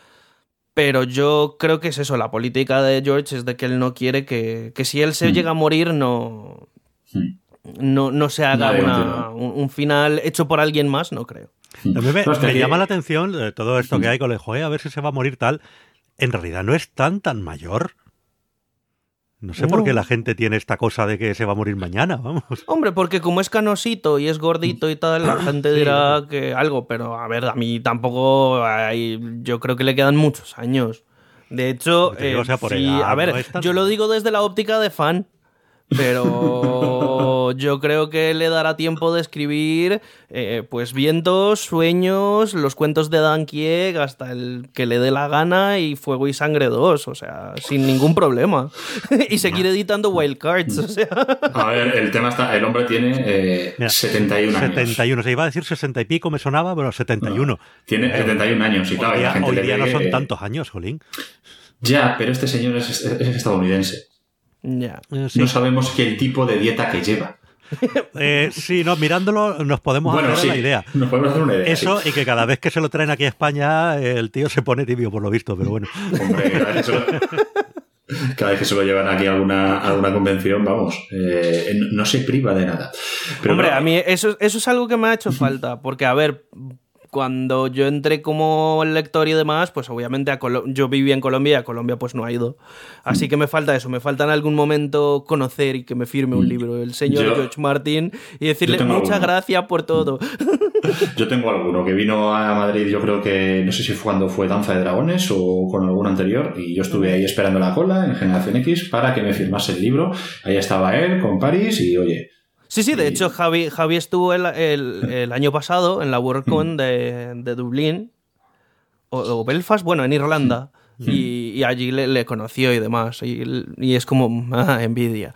Pero yo creo que es eso, la política de George es de que él no quiere que, que si él se llega a morir no, no, no se haga Nadie una- continúa. un, un final hecho por alguien más, no creo. También me, No, es que me aquí- llama la atención eh, todo esto que hay con el joder, a ver si se va a morir tal. En realidad no es tan tan mayor. No sé no. por qué la gente tiene esta cosa de que se va a morir mañana, vamos. Hombre, porque como es canosito y es gordito y tal, la gente dirá sí. que algo, pero a ver, a mí tampoco hay, yo creo que le quedan muchos años. De hecho, eh, o sea, por sí, edad, a ver, no es tan... yo lo digo desde la óptica de fan, pero yo creo que le dará tiempo de escribir eh, pues Vientos, Sueños, los cuentos de Dan Kieg hasta el que le dé la gana y Fuego y Sangre dos, o sea, sin ningún problema. Y seguir editando Wildcards, o sea. A ver, el tema está, el hombre tiene eh, Mira, setenta y un años. setenta y uno, se iba a decir sesenta y pico, me sonaba, pero setenta y uno. No, tiene eh, setenta y un años y claro, hoy día, la gente hoy le día ve, no son tantos años, Jolín. Ya, pero este señor es, es, es estadounidense. Ya. Sí. No sabemos qué el tipo de dieta que lleva. Eh, sí, no, mirándolo nos podemos bueno, hacer sí, la idea. Nos podemos hacer una idea. Eso sí. y que cada vez que se lo traen aquí a España, el tío se pone tibio por lo visto, pero bueno. Hombre, cada vez que se lo, cada vez que se lo llevan aquí a alguna, a alguna convención, vamos, eh, no se priva de nada. Pero Hombre, no, a mí eso, eso es algo que me ha hecho falta, porque a ver... Cuando yo entré como lector y demás, pues obviamente a Colo- yo vivía en Colombia y a Colombia pues no ha ido. Así que me falta eso, me falta en algún momento conocer y que me firme un libro el señor yo, George Martin y decirle muchas gracias por todo. Yo tengo alguno que vino a Madrid, yo creo que, no sé si fue cuando fue Danza de Dragones o con algún anterior, y yo estuve ahí esperando la cola en Generación X para que me firmase el libro. Ahí estaba él con Paris y oye... Sí, sí, de hecho Javi, Javi estuvo el, el, el año pasado en la WorldCon de, de Dublín o, o Belfast, bueno, en Irlanda, y, y allí le, le conoció y demás, y, y es como, ah, envidia.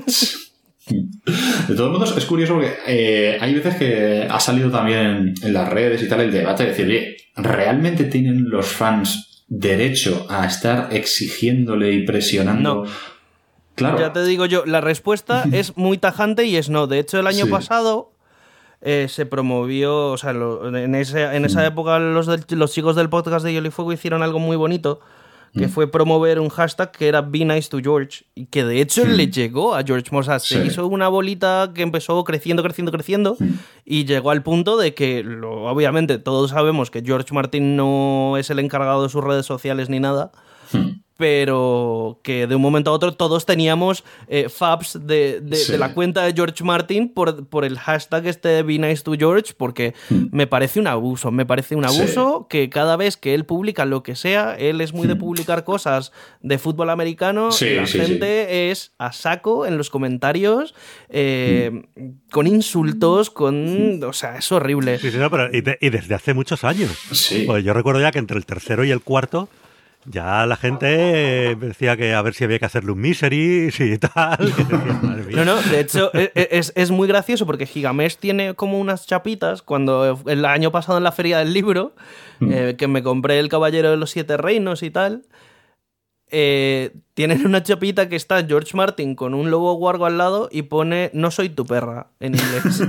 De todos modos, es curioso porque eh, hay veces que ha salido también en las redes y tal el debate de decir, oye, ¿realmente tienen los fans derecho a estar exigiéndole y presionando? No. Claro. Ya te digo yo, la respuesta es muy tajante y es no. De hecho, el año sí. pasado eh, se promovió, o sea, lo, en, ese, en esa época los, del, los chicos del podcast de Hielo y Fuego hicieron algo muy bonito, que mm. fue promover un hashtag que era Be Nice to George, y que de hecho mm. le llegó a George Mossad. Sí. Se hizo una bolita que empezó creciendo, creciendo, creciendo, mm. y llegó al punto de que, lo, obviamente, todos sabemos que George Martin no es el encargado de sus redes sociales ni nada, mm. pero que de un momento a otro todos teníamos eh, faps de, de, sí. de la cuenta de George Martin por, por el hashtag este Be Nice to George, porque mm. me parece un abuso, me parece un abuso sí. que cada vez que él publica lo que sea, él es muy de publicar cosas de fútbol americano, sí, y la sí, gente sí. es a saco en los comentarios, eh, mm. con insultos, con... o sea, es horrible. Sí, sí, no, pero y, de, y desde hace muchos años. Sí. Pues yo recuerdo ya que entre el tercero y el cuarto ya la gente decía que a ver si había que hacerle un misery y tal. No, no, de hecho es, es muy gracioso porque Gigamesh tiene como unas chapitas. Cuando el año pasado en la Feria del Libro, mm. eh, que me compré El Caballero de los Siete Reinos y tal, eh, tienen una chapita que está George Martin con un lobo guargo al lado y pone "no soy tu perra" en inglés.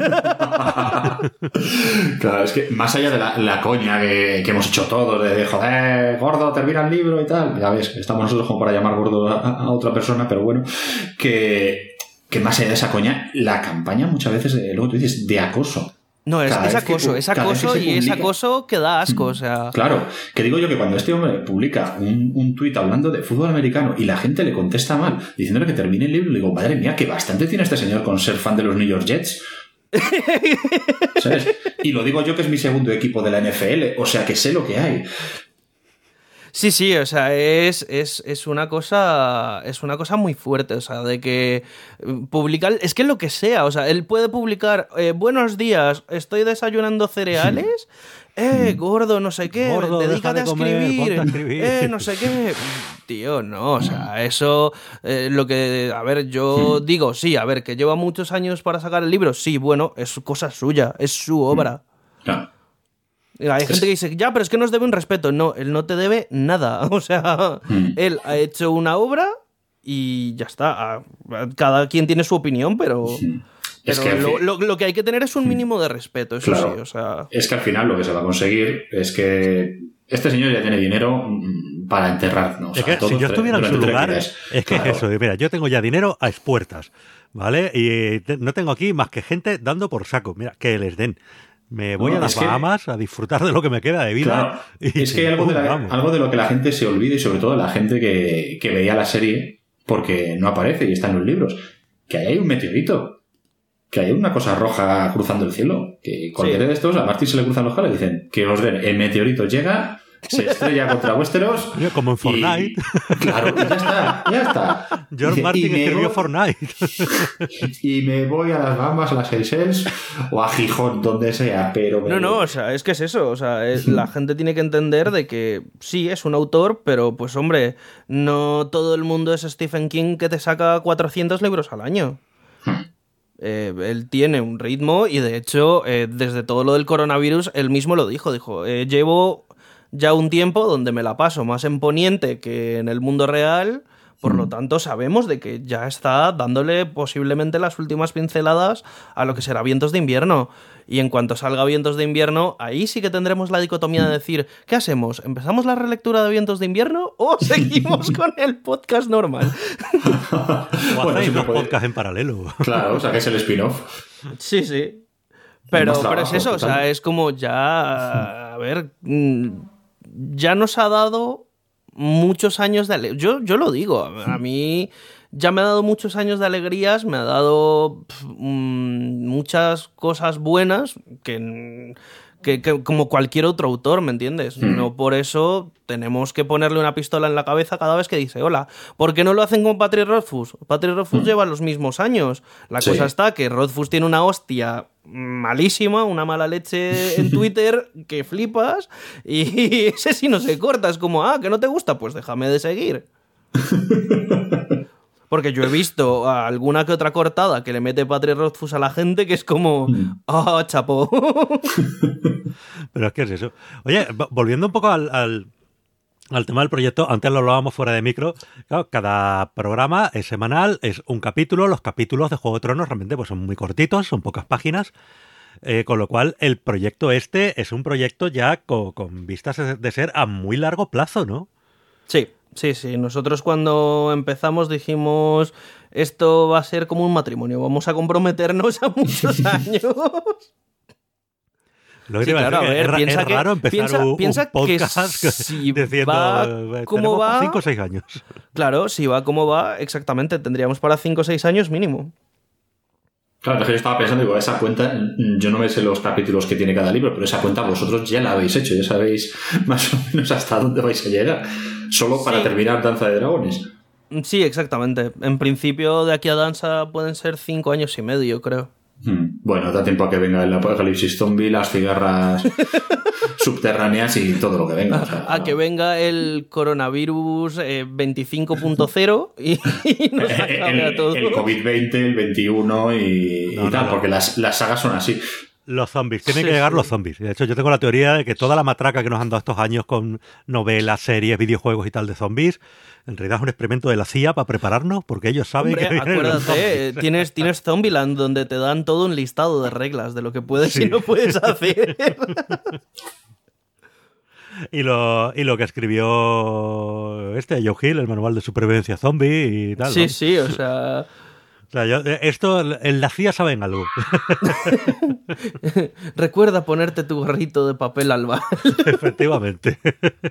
Claro, es que más allá de la, la coña que, que hemos hecho todos, de, de joder, gordo, termina el libro y tal, ya ves, estamos nosotros como para llamar gordo a, a otra persona, pero bueno, que, que más allá de esa coña, la campaña muchas veces, eh, luego tú dices, de acoso. No, es, es acoso, que, es acoso y publica, es acoso que da asco, o sea... Claro, que digo yo que cuando este hombre publica un, un tuit hablando de fútbol americano y la gente le contesta mal, diciéndole que termine el libro, le digo, madre mía, que bastante tiene este señor con ser fan de los New York Jets. ¿Sabes? Y lo digo yo que es mi segundo equipo de la N F L, o sea que sé lo que hay. Sí, sí, o sea, es, es, es una cosa es una cosa muy fuerte, o sea, de que publicar, es que lo que sea, o sea, él puede publicar eh, buenos días, estoy desayunando cereales, eh, gordo, no sé qué, gordo, dedícate de a comer, escribir, a escribir, eh, no sé qué, tío, no, o sea, eso, eh, lo que, a ver, yo digo, sí, a ver, que lleva muchos años para sacar el libro, sí, bueno, es cosa suya, es su obra. Claro. Hay gente que dice, ya, pero es que nos debe un respeto. No, él no te debe nada. O sea, mm. él ha hecho una obra y ya está. Cada quien tiene su opinión, pero, sí. pero que lo, fin... lo, lo que hay que tener es un mínimo de respeto, eso claro. sí. O sea... Es que al final lo que se va a conseguir es que este señor ya tiene dinero para enterrarnos. Es que a todos si yo estuviera en su lugar, es que claro. es eso. Mira, yo tengo ya dinero a expuertas, ¿vale? Y te, no tengo aquí más que gente dando por saco. Mira, que les den. Me voy no, a las Bahamas que, a disfrutar de lo que me queda de vida. Claro, y, es que hay algo de, la, algo de lo que la gente se olvida y sobre todo la gente que, que veía la serie, porque no aparece y está en los libros. Que ahí hay un meteorito. Que hay una cosa roja cruzando el cielo. Que cualquiera sí. de estos, a Martín se le cruzan los cables y dicen que os den, el meteorito llega... Se estrella contra Westeros. Como en Fortnite. Y, claro, ya está, ya está. George Martin escribió Fortnite. Y me voy a las Bahamas, a las Seychelles o a Gijón, donde sea, pero... No, no, o sea, es que es eso. O sea, es, la gente tiene que entender de que sí, es un autor, pero pues hombre, no todo el mundo es Stephen King que te saca cuatrocientos libros al año. Eh, él tiene un ritmo y de hecho, eh, desde todo lo del coronavirus, él mismo lo dijo. Dijo, eh, llevo... ya un tiempo donde me la paso más en Poniente que en el mundo real, por mm. lo tanto sabemos de que ya está dándole posiblemente las últimas pinceladas a lo que será Vientos de Invierno. Y en cuanto salga Vientos de Invierno, ahí sí que tendremos la dicotomía de decir, ¿qué hacemos? ¿Empezamos la relectura de Vientos de Invierno o seguimos con el podcast normal? O bueno, hacéis dos podcasts en paralelo. Claro, o sea que es el spin-off. Sí, sí. Pero, trabajo, pero es eso, total. O sea, es como ya, a ver... ya nos ha dado muchos años de alegrías. Yo, yo lo digo, a mí ya me ha dado muchos años de alegrías, me ha dado pff, mmm, muchas cosas buenas que, que, que como cualquier otro autor, ¿me entiendes? Mm. No por eso tenemos que ponerle una pistola en la cabeza cada vez que dice hola. ¿Por qué no lo hacen con Patrick Rothfuss? Patrick Rothfuss mm. lleva los mismos años. La sí. cosa está que Rothfuss tiene una hostia malísima, una mala leche en Twitter que flipas y ese sí no se corta, es como, ah, que no te gusta, pues déjame de seguir. Porque yo he visto alguna que otra cortada que le mete Patrick Rothfuss a la gente que es como, ah, oh, chapó. Pero es que es eso. Oye, volviendo un poco al, al, al tema del proyecto, antes lo hablábamos fuera de micro, claro, cada programa es semanal, es un capítulo, los capítulos de Juego de Tronos realmente pues son muy cortitos, son pocas páginas, eh, con lo cual el proyecto este es un proyecto ya con, con vistas de ser a muy largo plazo, ¿no? Sí. Sí, sí, nosotros cuando empezamos dijimos esto va a ser como un matrimonio, vamos a comprometernos a muchos años. Lo que sí, claro, a ver, es, piensa es que, raro empezar piensa, un, piensa un podcast que si diciendo va como va, cinco o seis años. Claro, si va como va, exactamente, tendríamos para cinco o seis años mínimo. Claro, es que yo estaba pensando, digo, esa cuenta, yo no me sé los capítulos que tiene cada libro, pero esa cuenta vosotros ya la habéis hecho, ya sabéis más o menos hasta dónde vais a llegar. Solo para sí. terminar Danza de Dragones. Sí, exactamente. En principio, de aquí a Danza pueden ser cinco años y medio, creo. Hmm. Bueno, da tiempo a que venga el apocalipsis zombie, las cigarras subterráneas y todo lo que venga. O sea, a no. que venga el coronavirus eh, veinticinco punto cero y, y nos acabe a todo. El COVID veinte, el veintiuno y, no, y tal, no, porque no. Las, las sagas son así. Los zombies, tienen sí, que llegar sí. los zombies. De hecho, yo tengo la teoría de que toda la matraca que nos han dado estos años con novelas, series, videojuegos y tal de zombies, en realidad es un experimento de la C I A para prepararnos, porque ellos saben Hombre, que vienen acuérdate, los zombies. tienes, tienes Zombieland, donde te dan todo un listado de reglas de lo que puedes sí. y no puedes hacer. Y lo, y lo que escribió este Joe Hill, el manual de supervivencia zombie y tal. Sí, ¿no? sí, o sea... O sea, yo, esto, en la C I A saben algo. Recuerda ponerte tu gorrito de papel alba. Efectivamente.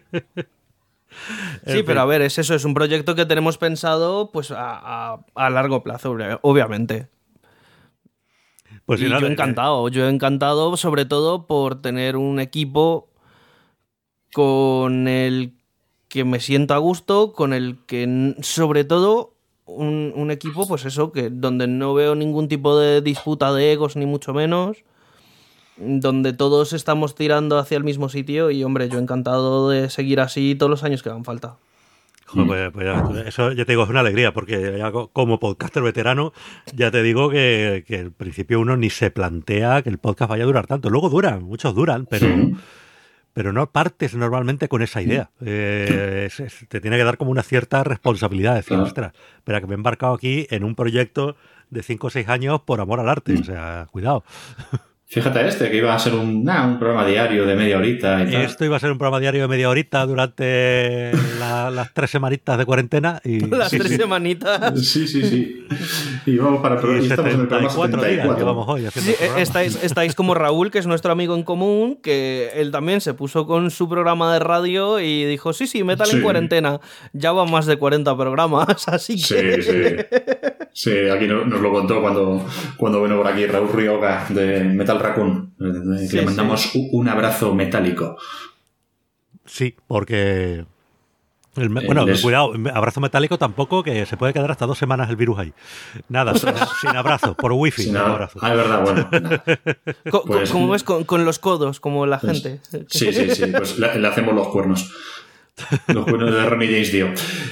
Sí, pero a ver, es eso, es un proyecto que tenemos pensado pues a, a, a largo plazo, obviamente. Pues y si no, yo encantado, yo encantado sobre todo por tener un equipo con el que me siento a gusto, con el que sobre todo... Un, un equipo, pues eso, que donde no veo ningún tipo de disputa de egos, ni mucho menos, donde todos estamos tirando hacia el mismo sitio y, hombre, yo encantado de seguir así todos los años que hagan falta. Joder, pues, pues ya, eso ya te digo, es una alegría, porque ya como podcaster veterano ya te digo que, que al principio uno ni se plantea que el podcast vaya a durar tanto. Luego duran, muchos duran, pero... Sí. Pero no partes normalmente con esa idea. Eh, es, es, te tiene que dar como una cierta responsabilidad, decir, claro. Ostras, pero que me he embarcado aquí en un proyecto de cinco o seis años por amor al arte. O sea, cuidado. Fíjate este, que iba a ser un, nah, un programa diario de media horita. Y tal. Esto iba a ser un programa diario de media horita durante la, las tres semanitas de cuarentena. Y... Las sí, tres sí. semanitas. Sí, sí, sí. Y vamos para el programa. Y Estamos en el programa setenta y cuatro setenta y cuatro. días llevamos hoy haciendo Sí, el programa. estáis, estáis como Raúl, que es nuestro amigo en común, que él también se puso con su programa de radio y dijo, sí, sí, Metal Sí. en cuarentena. Ya van más de cuarenta programas, así que... Sí, sí. Sí, aquí no- nos lo contó cuando, cuando vino por aquí Raúl Rioga de Metal Raccoon. Eh, que Sí, le mandamos u- un abrazo metálico. Sí, porque... el me- Eh, bueno, les- cuidado, abrazo metálico tampoco, que se puede quedar hasta dos semanas el virus ahí. Nada, sin, sin abrazo, por wifi, Sí, sin nada. abrazo. Ah, es verdad, bueno. nada. Co- co- Pues- como ves, con, con los codos, como la Pues- gente. Sí, sí, sí. Pues le, le hacemos los cuernos. Los cuernos de Ronnie James Dio.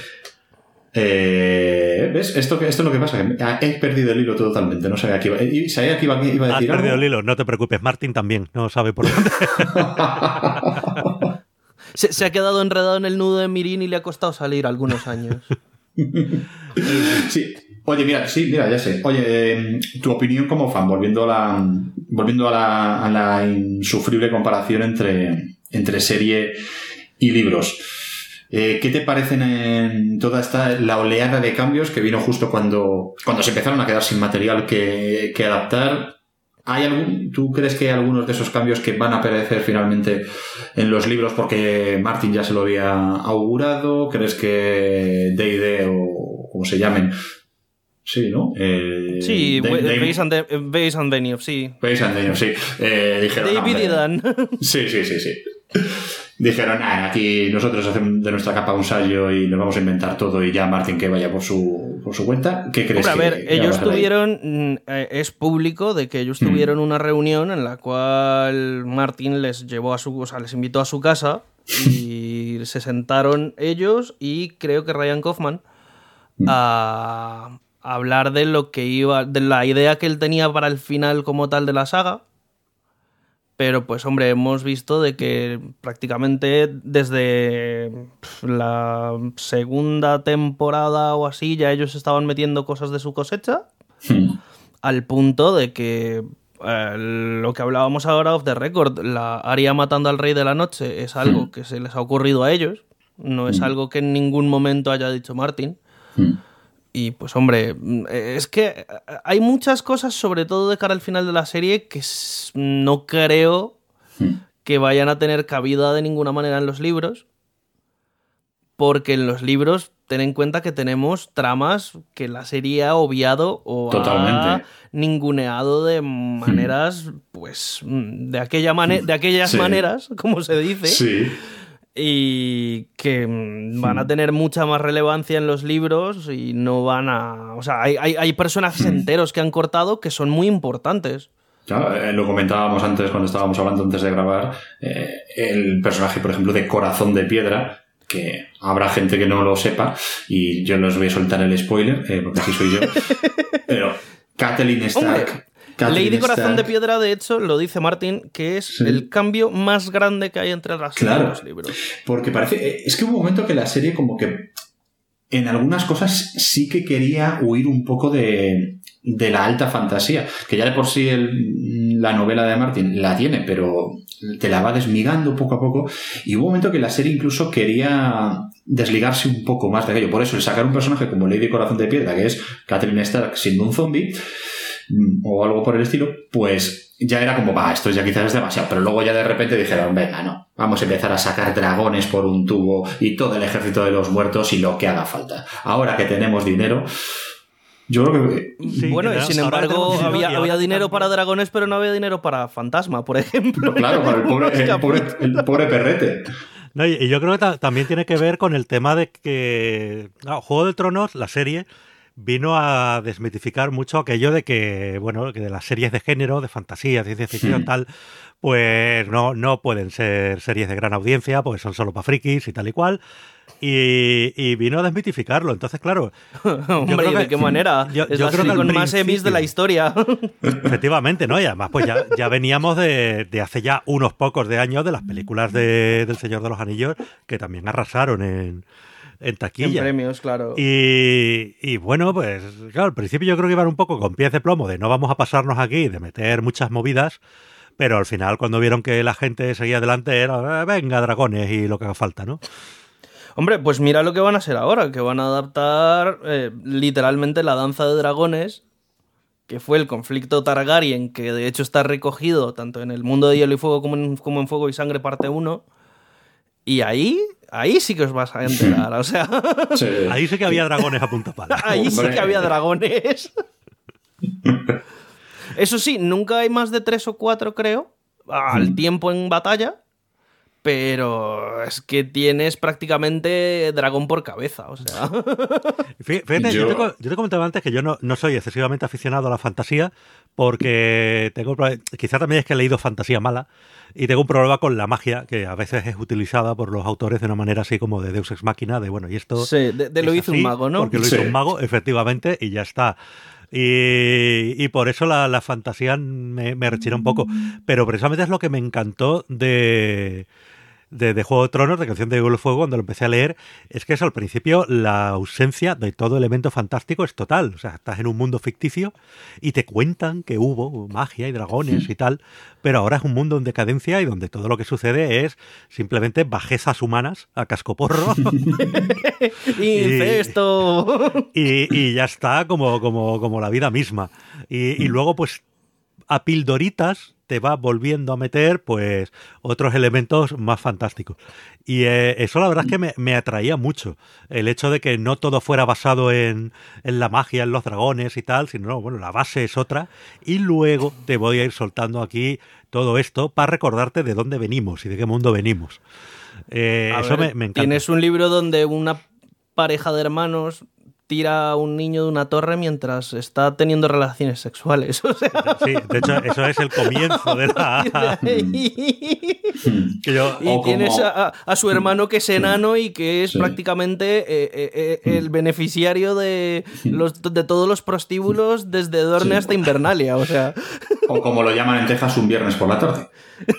Eh, ¿Ves? Esto, que- esto es lo que pasa. que He perdido el hilo totalmente. No sabía que iba, y sabía que iba, iba a Has decir perdido algo. el hilo, no te preocupes, Martín también, no sabe por dónde. Se, se ha quedado enredado en el nudo de Mirin y le ha costado salir algunos años. Sí. Oye, mira, sí, mira, ya sé. Oye, eh, tu opinión como fan, volviendo a la, volviendo a la, a la insufrible comparación entre, entre serie y libros. Eh, ¿Qué te parecen en toda esta la oleada de cambios que vino justo cuando, cuando se empezaron a quedar sin material que, que adaptar? ¿Hay algún, ¿Tú crees que hay algunos de esos cambios que van a aparecer finalmente en los libros porque Martin ya se lo había augurado? ¿Crees que D and D o como se llamen? Sí, ¿no? Eh, Sí, Dave- Dave- Base and, De- Base and Benioff, sí. Base and Benioff, sí. Eh, dijeron, David "No, y Dan. Sí, sí, sí, sí. Dijeron, ah, aquí nosotros hacemos de nuestra capa un sallo y nos vamos a inventar todo y ya Martin que vaya por su, por su cuenta. ¿Qué crees? Hombre, a que- ver, que va a ellos pasar ahí? tuvieron, mm, eh, es público de que ellos Mm. tuvieron una reunión en la cual Martin les llevó a su, o sea, les invitó a su casa y se sentaron ellos y creo que Ryan Kaufman Mm. a, a hablar de lo que iba, de la idea que él tenía para el final como tal de la saga. Pero pues hombre, hemos visto de que prácticamente desde la segunda temporada o así ya ellos estaban metiendo cosas de su cosecha, Hmm. al punto de que eh, lo que hablábamos ahora off the record, la Arya matando al Rey de la Noche es algo Hmm. que se les ha ocurrido a ellos, no es Hmm. algo que en ningún momento haya dicho Martin. Hmm. Y pues hombre, es que hay muchas cosas, sobre todo de cara al final de la serie, que s- no creo Hmm. que vayan a tener cabida de ninguna manera en los libros, porque en los libros ten en cuenta que tenemos tramas que la serie ha obviado o ha Totalmente. ninguneado de maneras, pues, de, aquella mane- de aquellas Sí. maneras, como se dice, Sí. y que mm, van a tener mucha más relevancia en los libros y no van a... O sea, hay, hay, hay personajes enteros que han cortado que son muy importantes. Claro, eh, lo comentábamos antes cuando estábamos hablando antes de grabar. Eh, el personaje, por ejemplo, de Corazón de Piedra, que habrá gente que no lo sepa, y yo les voy a soltar el spoiler, eh, porque así soy yo. Pero Catelyn Stark. Hombre, Catelyn Lady Corazón Stark- de Piedra, de hecho, lo dice Martin, que es Sí. el cambio más grande que hay entre las serie Claro. y los libros. Porque parece. eh, Es que hubo un momento que la serie, como que. En algunas cosas sí que quería huir un poco de, de la alta fantasía. Que ya de por sí el- la novela de Martin la tiene, pero te la va desmigando poco a poco. Y hubo un momento que la serie incluso quería desligarse un poco más de aquello. Por eso, el sacar un personaje como Lady Corazón de Piedra, que es Catelyn Stark siendo un zombie, o algo por el estilo, pues ya era como, va, esto ya quizás es demasiado. Pero luego ya de repente dijeron, venga, no, vamos a empezar a sacar dragones por un tubo y todo el ejército de los muertos y lo que haga falta. Ahora que tenemos dinero, yo creo que... Sí, bueno, que y sin ahora embargo, tenemos dinero había, y ahora había dinero también- para dragones, pero no había dinero para fantasma, por ejemplo. Claro, para el pobre, Los el pobre, capítulos. el pobre perrete. No, y, y yo creo que ta- también tiene que ver con el tema de que ah, Juego de Tronos, la serie, vino a desmitificar mucho aquello de que, bueno, que de las series de género, de fantasía, ciencia ficción, Hmm. tal, pues no, no pueden ser series de gran audiencia, porque son solo para frikis y tal y cual. Y, y vino a desmitificarlo. Entonces, claro, Hombre, creo ¿y de que- qué manera? yo- es yo la creo que serie al con más Emmys de la principio- historia. efectivamente, ¿no? Y además, pues ya, ya veníamos de, de hace ya unos pocos de años de las películas de, del Señor de los Anillos, que también arrasaron en, en En taquilla. premios, claro. Y, y bueno, pues claro, al principio yo creo que iban un poco con pies de plomo de no vamos a pasarnos aquí, de meter muchas movidas, pero al final cuando vieron que la gente seguía adelante era, "Eh, venga, dragones y lo que haga falta, ¿no?" Hombre, pues mira lo que van a hacer ahora, que van a adaptar eh, literalmente la danza de dragones, que fue el conflicto Targaryen, que de hecho está recogido tanto en el Mundo de Hielo y Fuego como en, como en Fuego y Sangre parte uno. Y ahí, ahí sí que os vas a enterar, o sea... Sí. Ahí sí que había dragones a punta pala. Ahí sí Hombre. que había dragones. Eso sí, nunca hay más de tres o cuatro, creo, al tiempo en batalla. Pero es que tienes prácticamente dragón por cabeza, o sea... Fíjate, yo, Yo- yo, te, yo te comentaba antes que yo no, no soy excesivamente aficionado a la fantasía porque tengo quizá también es que he leído fantasía mala y tengo un problema con la magia que a veces es utilizada por los autores de una manera así como de Deus Ex Machina, de bueno, y esto... Sí, de, de lo es hizo así un mago, ¿no? Porque lo Sí. hizo un mago, efectivamente, y ya está. Y, y por eso la, la fantasía me, me rechina un poco. Pero precisamente es lo que me encantó de... De, de Juego de Tronos, de Canción de Hielo y Fuego, cuando lo empecé a leer, es que eso, al principio la ausencia de todo elemento fantástico es total. O sea, estás en un mundo ficticio y te cuentan que hubo magia y dragones y tal, pero ahora es un mundo en decadencia y donde todo lo que sucede es simplemente bajezas humanas a cascoporro ¡Incesto! y, y ya está como, como, como la vida misma. Y, y luego, pues, a pildoritas te va volviendo a meter pues otros elementos más fantásticos. Y eh, eso la verdad es que me, me atraía mucho. El hecho de que no todo fuera basado en, en la magia, en los dragones y tal, sino, no, bueno, la base es otra. Y luego te voy a ir soltando aquí todo esto para recordarte de dónde venimos y de qué mundo venimos. Eh, A eso ver, me, me encanta. Tienes un libro donde una pareja de hermanos tira a un niño de una torre mientras está teniendo relaciones sexuales. O sea, Sí, de hecho, eso es el comienzo de la... y Que yo- O tienes como- a, a su hermano que es enano y que es Sí. prácticamente eh, eh, eh, el beneficiario de, los, de todos los prostíbulos desde Dorne Sí. hasta Invernalia. O sea, O como lo llaman en Texas, un viernes por la tarde.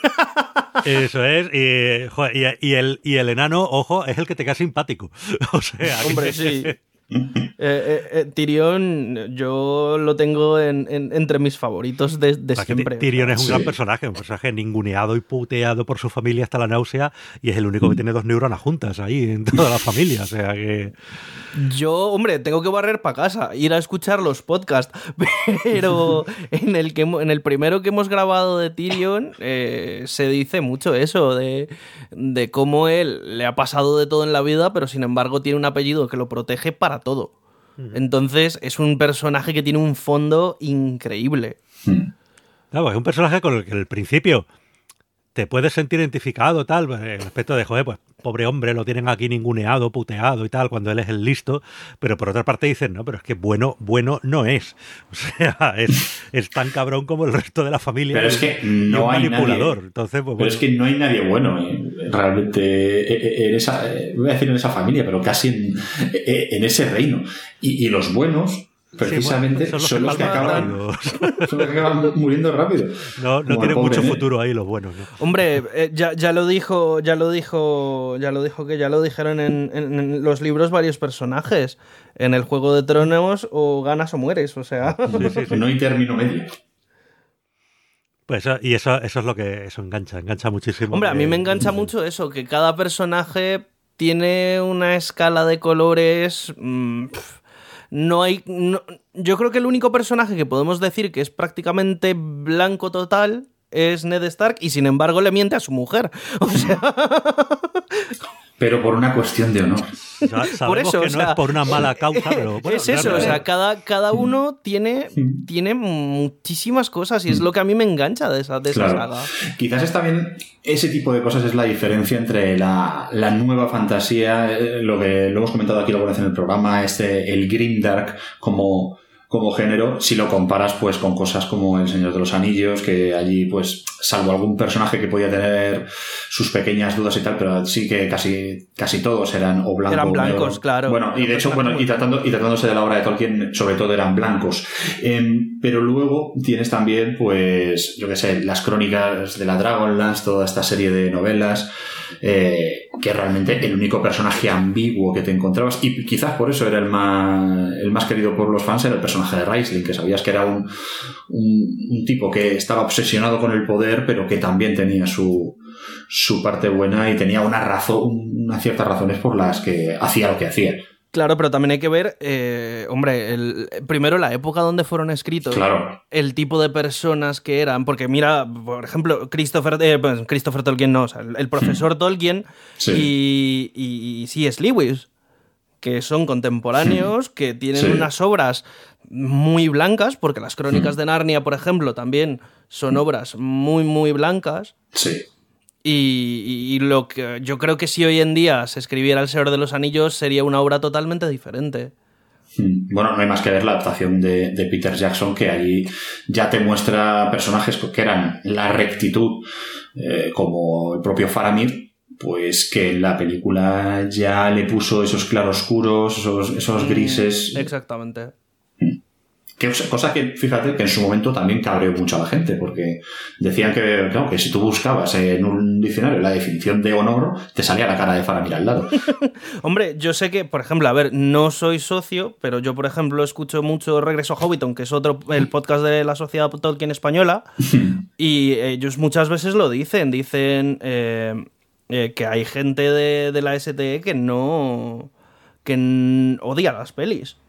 Eso es, y, joder, y, y el, y el enano, ojo, es el que te cae simpático. O sea, que- hombre, sí. Eh, eh, eh, Tyrion, yo lo tengo en, en- entre mis favoritos de, de O sea, que siempre. Tyrion es un Sí. gran personaje, un personaje ninguneado y puteado por su familia hasta la náusea, y es el único que tiene dos neuronas juntas ahí en toda la familia. O sea que. Yo, hombre, tengo que barrer para casa, ir a escuchar los podcasts, pero en el, que, hemo- en el primero que hemos grabado de Tyrion eh, se dice mucho eso, de, de cómo él le ha pasado de todo en la vida, pero sin embargo tiene un apellido que lo protege para todo. Entonces es un personaje que tiene un fondo increíble. Claro, es un personaje con el que al principio te puedes sentir identificado, tal, el aspecto de, joder, pues pobre hombre, lo tienen aquí ninguneado, puteado y tal, cuando él es el listo, pero por otra parte dicen, no, pero es que bueno, bueno no es. O sea, es, es tan cabrón como el resto de la familia. Pero es que no y un hay manipulador. nadie. Entonces, pues, Pero bueno. es que no hay nadie bueno eh, realmente eh, en esa, eh, voy a decir en esa familia, pero casi en, eh, en ese reino. Y, y los buenos, precisamente, Sí, bueno, son los que acaban, rápido. son los que acaban muriendo rápido. No, no Como el tienen pobre mucho Ned. futuro ahí los buenos, ¿no? Hombre, eh, ya, ya lo dijo, ya lo dijo, ya lo dijo que ya lo dijeron en, en- en los libros varios personajes. En el Juego de Tronos o ganas o mueres, o sea. Sí, sí, sí. No hay término medio. Pues eso- y eso, eso es lo que eso engancha, engancha muchísimo. Hombre, a mí Eh, me engancha mucho eso, que cada personaje tiene una escala de colores. mm, pf, no hay. no- yo creo que el único personaje que podemos decir que es prácticamente blanco total es Ned Stark y sin embargo le miente a su mujer. O sea, Pero por una cuestión de honor. sa- sabemos por eso, que o no sea, es por una mala causa, pero bueno, es eso, o realmente- sea, cada, cada uno tiene, tiene muchísimas cosas y es lo que a mí me engancha de esa, de esa Claro. saga. Quizás es también ese tipo de cosas es la diferencia entre la, la nueva fantasía, eh, lo que lo hemos comentado aquí alguna vez en el programa, este, el grimdark como, como género, si lo comparas pues con cosas como El Señor de los Anillos, que allí pues salvo algún personaje que podía tener sus pequeñas dudas y tal, pero sí que casi, casi todos eran o blancos Eran o blancos, negros. claro. Bueno, y de hecho, bueno, y tratando, y tratándose de la obra de Tolkien, sobre todo eran blancos. Em, pero luego tienes también, pues, yo qué sé, las crónicas de la Dragonlance, toda esta serie de novelas, eh, que realmente el único personaje ambiguo que te encontrabas, y quizás por eso era el más, el más querido por los fans, era el personaje de Raistlin, que sabías que era un, un, un tipo que estaba obsesionado con el poder, pero que también tenía su, su parte buena y tenía una razón, unas ciertas razones por las que hacía lo que hacía. Claro, pero también hay que ver, eh, hombre, el, primero la época donde fueron escritos, claro. El tipo de personas que eran, porque mira, por ejemplo, Christopher, eh, pues, Christopher Tolkien no, o sea, el, el profesor hmm. Tolkien sí. y, y, y C S. Lewis, que son contemporáneos, hmm. que tienen sí. unas obras muy blancas, porque las Crónicas hmm. de Narnia, por ejemplo, también son hmm. obras muy, muy blancas. Sí. Y, y lo que yo creo que si hoy en día se escribiera El Señor de los Anillos sería una obra totalmente diferente. Bueno, no hay más que ver la adaptación de, de Peter Jackson, que allí ya te muestra personajes que eran la rectitud, eh, como el propio Faramir, pues que en la película ya le puso esos claroscuros, esos, esos grises. Exactamente. Que, cosa que, fíjate, que en su momento también cabreó mucho a la gente, porque decían que, claro, que si tú buscabas en un diccionario la definición de honor, te salía la cara de Faramir al lado. Hombre, yo sé que, por ejemplo, a ver, no soy socio, pero yo, por ejemplo, escucho mucho Regreso a Hobbiton, que es otro, el podcast de la Sociedad Tolkien Española, y ellos muchas veces lo dicen, dicen eh, eh, que hay gente de, de la S T E que no... que n- odia las pelis.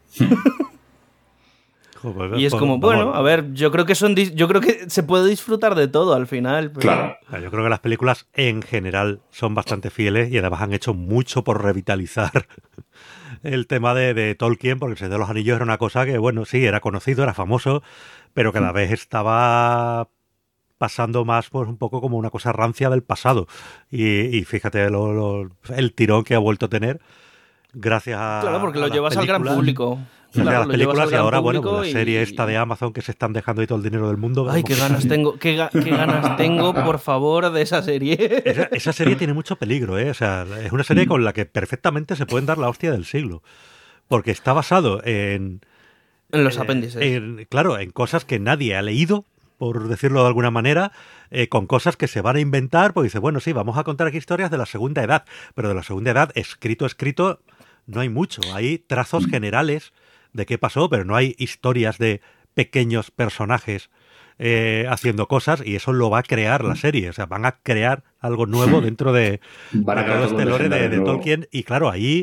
Y es como, bueno, a ver, yo creo que son yo creo que se puede disfrutar de todo al final. Pero... Claro. Yo creo que las películas en general son bastante fieles y además han hecho mucho por revitalizar el tema de, de Tolkien, porque el Señor de los Anillos era una cosa que, bueno, sí, era conocido, era famoso, pero que a la vez estaba pasando más pues un poco como una cosa rancia del pasado. Y, y fíjate lo, lo, el tirón que ha vuelto a tener gracias a Claro, porque a lo llevas al gran público. Gracias claro, a las películas y ahora, bueno, con la serie y... esta de Amazon que se están dejando ahí todo el dinero del mundo. Ay, qué ganas tengo, qué, ga- qué ganas tengo, por favor, de esa serie. Esa, esa serie tiene mucho peligro, ¿eh? O sea, es una serie con la que perfectamente se pueden dar la hostia del siglo. Porque está basado en... En los apéndices. En, claro, en cosas que nadie ha leído, por decirlo de alguna manera, eh, con cosas que se van a inventar, pues dice, bueno, sí, vamos a contar aquí historias de la Segunda Edad, pero de la Segunda Edad, escrito, escrito, no hay mucho. Hay trazos generales de qué pasó, pero no hay historias de pequeños personajes eh, haciendo cosas, y eso lo va a crear la serie. O sea, van a crear algo nuevo dentro de, de todo este lore de, de Tolkien, y claro, ahí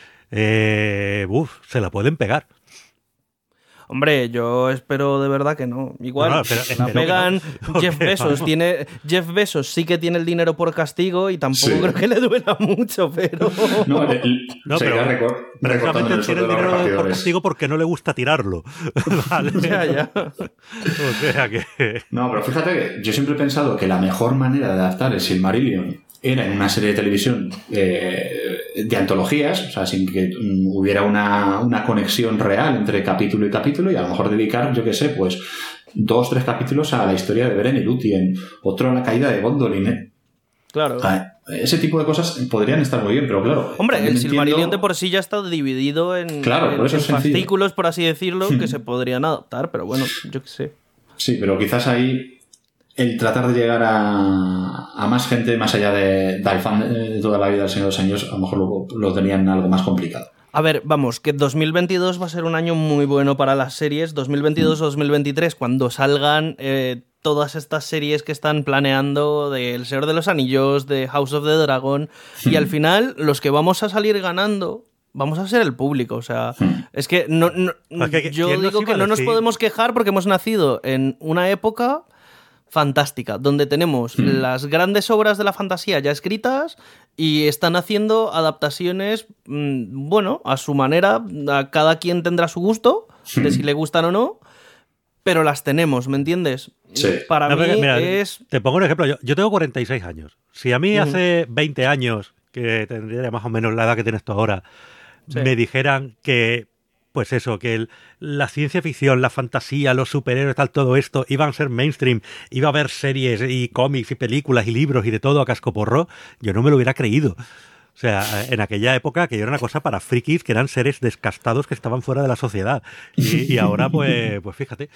eh, uf, se la pueden pegar. Hombre, yo espero de verdad que no. Igual no, no, pero, la pegan no. Jeff Bezos. Tiene, Jeff Bezos sí que tiene el dinero por castigo y tampoco sí. creo que le duela mucho, pero... No, el, el, no pero recor- precisamente tiene el dinero por castigo porque no le gusta tirarlo. Vale. Ya, ya. O sea que... No, pero fíjate que yo siempre he pensado que la mejor manera de adaptar el Silmarillion era en una serie de televisión eh, de antologías, o sea, sin que um, hubiera una, una conexión real entre capítulo y capítulo, y a lo mejor dedicar, yo qué sé, pues dos, tres capítulos a la historia de Beren y Lúthien, otro a la caída de Gondolin, ¿eh? Claro. O sea, ese tipo de cosas podrían estar muy bien, pero claro... Hombre, el entiendo... Silmarillion de por sí ya está dividido en, claro, en, por eso en es fascículos, por así decirlo, que se podrían adaptar, pero bueno, yo qué sé. Sí, pero quizás ahí... el tratar de llegar a, a más gente más allá de, del fan de toda la vida del Señor de los Anillos, a lo mejor lo, lo tenían algo más complicado. A ver, vamos, que dos mil veintidós va a ser un año muy bueno para las series. dos mil veintidós o dos mil veintitrés, cuando salgan eh, todas estas series que están planeando de El Señor de los Anillos, de House of the Dragon, y al final los que vamos a salir ganando... vamos a ser el público, o sea, es que no, no okay, yo digo que no nos podemos quejar porque hemos nacido en una época fantástica, donde tenemos mm. las grandes obras de la fantasía ya escritas y están haciendo adaptaciones, mmm, bueno, a su manera, a cada quien tendrá su gusto, mm. de si le gustan o no, pero las tenemos, ¿me entiendes? Sí. Para no, mí porque, mira, es... Te pongo un ejemplo, yo, yo tengo cuarenta y seis años. Si a mí mm. hace veinte años, que tendría más o menos la edad que tienes tú ahora, sí. me dijeran que... pues eso, que el, la ciencia ficción, la fantasía, los superhéroes, tal, todo esto iban a ser mainstream, iba a haber series y cómics y películas y libros y de todo a cascoporro, yo no me lo hubiera creído. O sea, en aquella época que era una cosa para frikis, que eran seres descastados que estaban fuera de la sociedad. Y, y ahora, pues, pues fíjate.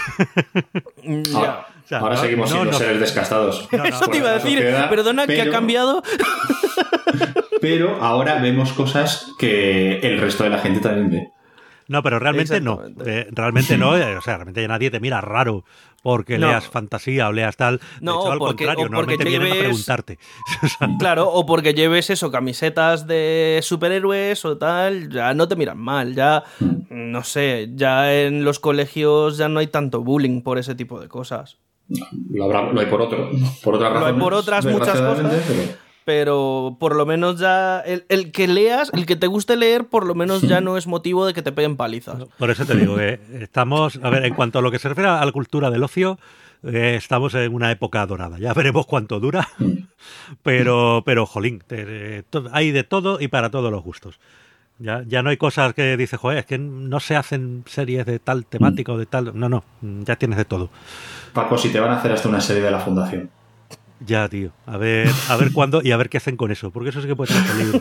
Ahora, o sea, ahora no, seguimos siendo no, no, seres descastados. No, no, eso te iba a decir, sociedad, perdona, pero, ¿qué ha cambiado? Pero ahora vemos cosas que el resto de la gente también ve. No, pero realmente no. Eh, realmente no. O sea, realmente nadie te mira raro porque no. leas fantasía o leas tal. De no, hecho, al porque, contrario, normalmente lleves... vienen a preguntarte. Claro, o porque lleves eso, camisetas de superhéroes o tal, ya no te miran mal. Ya, no sé, ya en los colegios ya no hay tanto bullying por ese tipo de cosas. Lo, habrá, lo hay por otro, por otras razones. Lo hay por otras muchas cosas. Pero... pero por lo menos ya el, el que leas, el que te guste leer, por lo menos ya no es motivo de que te peguen palizas. Por eso te digo que estamos, a ver, en cuanto a lo que se refiere a la cultura del ocio, eh, estamos en una época dorada. Ya veremos cuánto dura, pero, pero jolín, te, te, hay de todo y para todos los gustos. Ya, ya no hay cosas que dices, joder, es que no se hacen series de tal temática o de tal. No, no, ya tienes de todo. Paco, si te van a hacer hasta una serie de la Fundación. Ya, tío. A ver, a ver cuándo y a ver qué hacen con eso. Porque eso sí que puede tener peligro.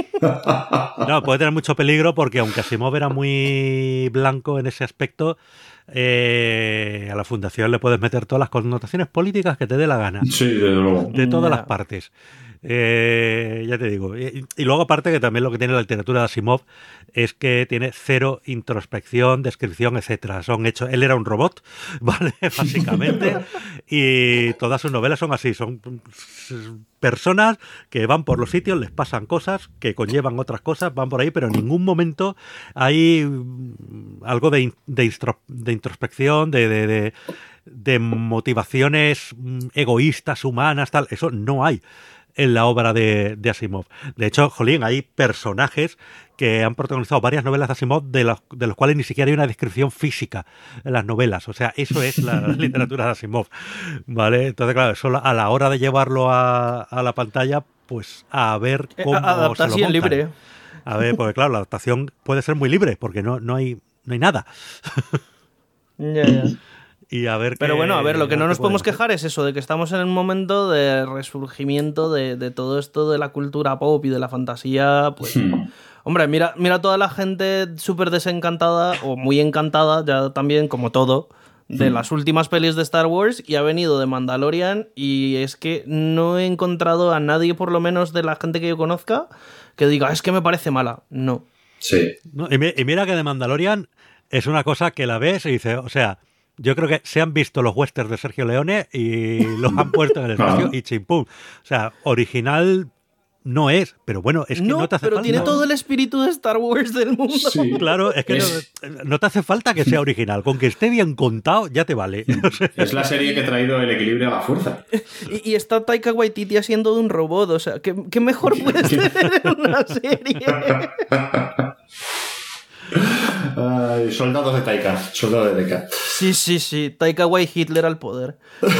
No, puede tener mucho peligro porque aunque Asimov era muy blanco en ese aspecto, eh, a la Fundación le puedes meter todas las connotaciones políticas que te dé la gana. Sí, desde luego. De todas yeah. las partes. Eh, ya te digo. Y, y luego aparte que también lo que tiene la literatura de Asimov es que tiene cero introspección, descripción, etcétera. Son hechos. Él era un robot, ¿vale? Básicamente. Y todas sus novelas son así. Son personas que van por los sitios, les pasan cosas que conllevan otras cosas, van por ahí, pero en ningún momento hay algo de, de, instro, de introspección, de, de, de, de motivaciones egoístas, humanas, tal. Eso no hay en la obra de, de Asimov. De hecho, jolín, hay personajes que han protagonizado varias novelas de Asimov de los, de los cuales ni siquiera hay una descripción física en las novelas. O sea, eso es la, la literatura de Asimov, ¿vale? Entonces, claro, eso a la hora de llevarlo a, a la pantalla, pues a ver cómo adaptación se lo montan. Libre. A ver, porque claro, la adaptación puede ser muy libre, porque no, no, hay, no hay nada. Ya, ya. Y a ver Pero qué, bueno, a ver, lo que no nos podemos hacer. quejar es eso, de que estamos en un momento de resurgimiento de, de todo esto de la cultura pop y de la fantasía. Pues, hmm. hombre, mira, mira toda la gente súper desencantada, o muy encantada, ya también, como todo, de hmm. las últimas pelis de Star Wars, y ha venido de Mandalorian, y es que no he encontrado a nadie, por lo menos de la gente que yo conozca, que diga, es que me parece mala. No. Sí. No, y, me, y mira que de Mandalorian es una cosa que la ves y dices, o sea... Yo creo que se han visto los westerns de Sergio Leone y los han puesto en el espacio y chimpum. O sea, original no es, pero bueno, es que no, no te hace pero falta. Tiene todo el espíritu de Star Wars del mundo. Sí. Claro, es que es... No, no te hace falta que sea original. Con que esté bien contado, ya te vale. O sea, es la serie que ha traído el equilibrio a la fuerza. Y, y está Taika Waititi haciendo de un robot. O sea, ¿qué, qué mejor puedes tener en una serie? Ay, soldados de Taika, soldados de Taika. Sí, sí, sí. Taika Waititi Hitler al poder.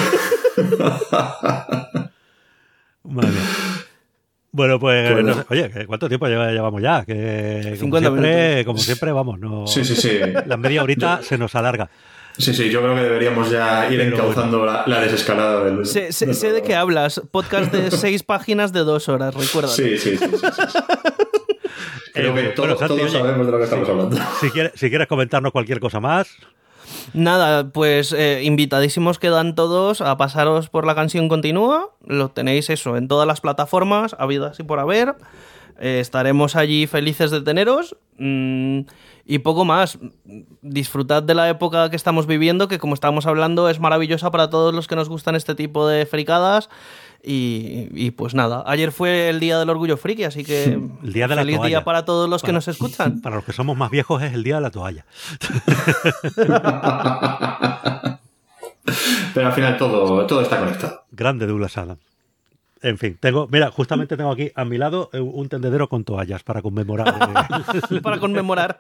Vale. Bueno, pues, bueno. No sé, oye, ¿cuánto tiempo llevamos ya? Que como siempre, minutos. como siempre, vamos, no. Sí, sí, sí. La media horita se nos alarga. Sí, sí, yo creo que deberíamos ya ir Pero encauzando bueno. la, la desescalada del... Sé, sé, sé de qué hablas. Podcast de seis páginas de dos horas, recuerda. Sí, sí, sí, sí, sí. Creo que eh, todo, bueno, Santi, todos oye, sabemos de lo que estamos si, hablando. Si quieres, si quieres comentarnos cualquier cosa más... Nada, pues eh, invitadísimos quedan todos a pasaros por La Canción Continúa. Lo tenéis eso en todas las plataformas, habidas y por haber. Eh, estaremos allí felices de teneros. Mm, y poco más. Disfrutad de la época que estamos viviendo, que como estábamos hablando es maravillosa para todos los que nos gustan este tipo de fricadas. Y, y pues nada, ayer fue el Día del Orgullo Friki, así que el día de la feliz toalla. día para todos los para, que nos escuchan. Para los que somos más viejos es el Día de la Toalla. Pero al final todo, todo está conectado. Grande Douglas Adams. En fin, tengo, mira, justamente tengo aquí a mi lado un tendedero con toallas para conmemorar. Para conmemorar.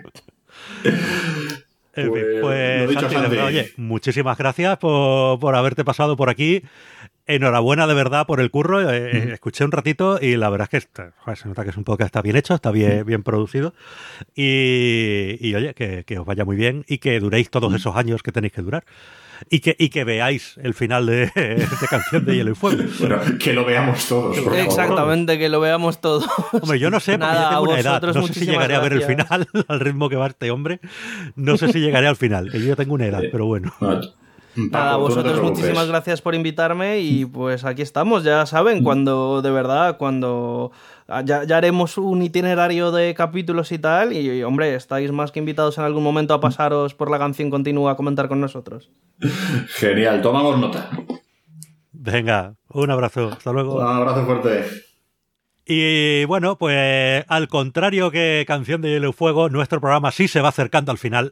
En fin, pues, Santi, de verdad, oye, muchísimas gracias por, por haberte pasado por aquí. Enhorabuena de verdad por el curro. Eh, mm. Escuché un ratito y la verdad es que está, joder, se nota que es un podcast está bien hecho, está bien, bien producido. Y, y oye, que, que os vaya muy bien y que duréis todos esos años que tenéis que durar. Y que, y que veáis el final de, de Canción de Hielo y Fuego. Bueno, que lo veamos todos, por Exactamente, favor. Que lo veamos todos. Hombre, yo no sé, porque Nada, yo tengo una edad. No sé si llegaré gracias. a ver el final al ritmo que va este hombre. No sé si llegaré al final, que yo tengo una edad, pero bueno. Nada, a vosotros no muchísimas gracias por invitarme y pues aquí estamos, ya saben, cuando de verdad, cuando ya, ya haremos un itinerario de capítulos y tal, y, y hombre, estáis más que invitados en algún momento a pasaros por la canción continua a comentar con nosotros. Genial, tomamos nota. Venga, un abrazo, hasta luego. Un abrazo fuerte. Y bueno, pues al contrario que Canción de Hielo y Fuego, nuestro programa sí se va acercando al final.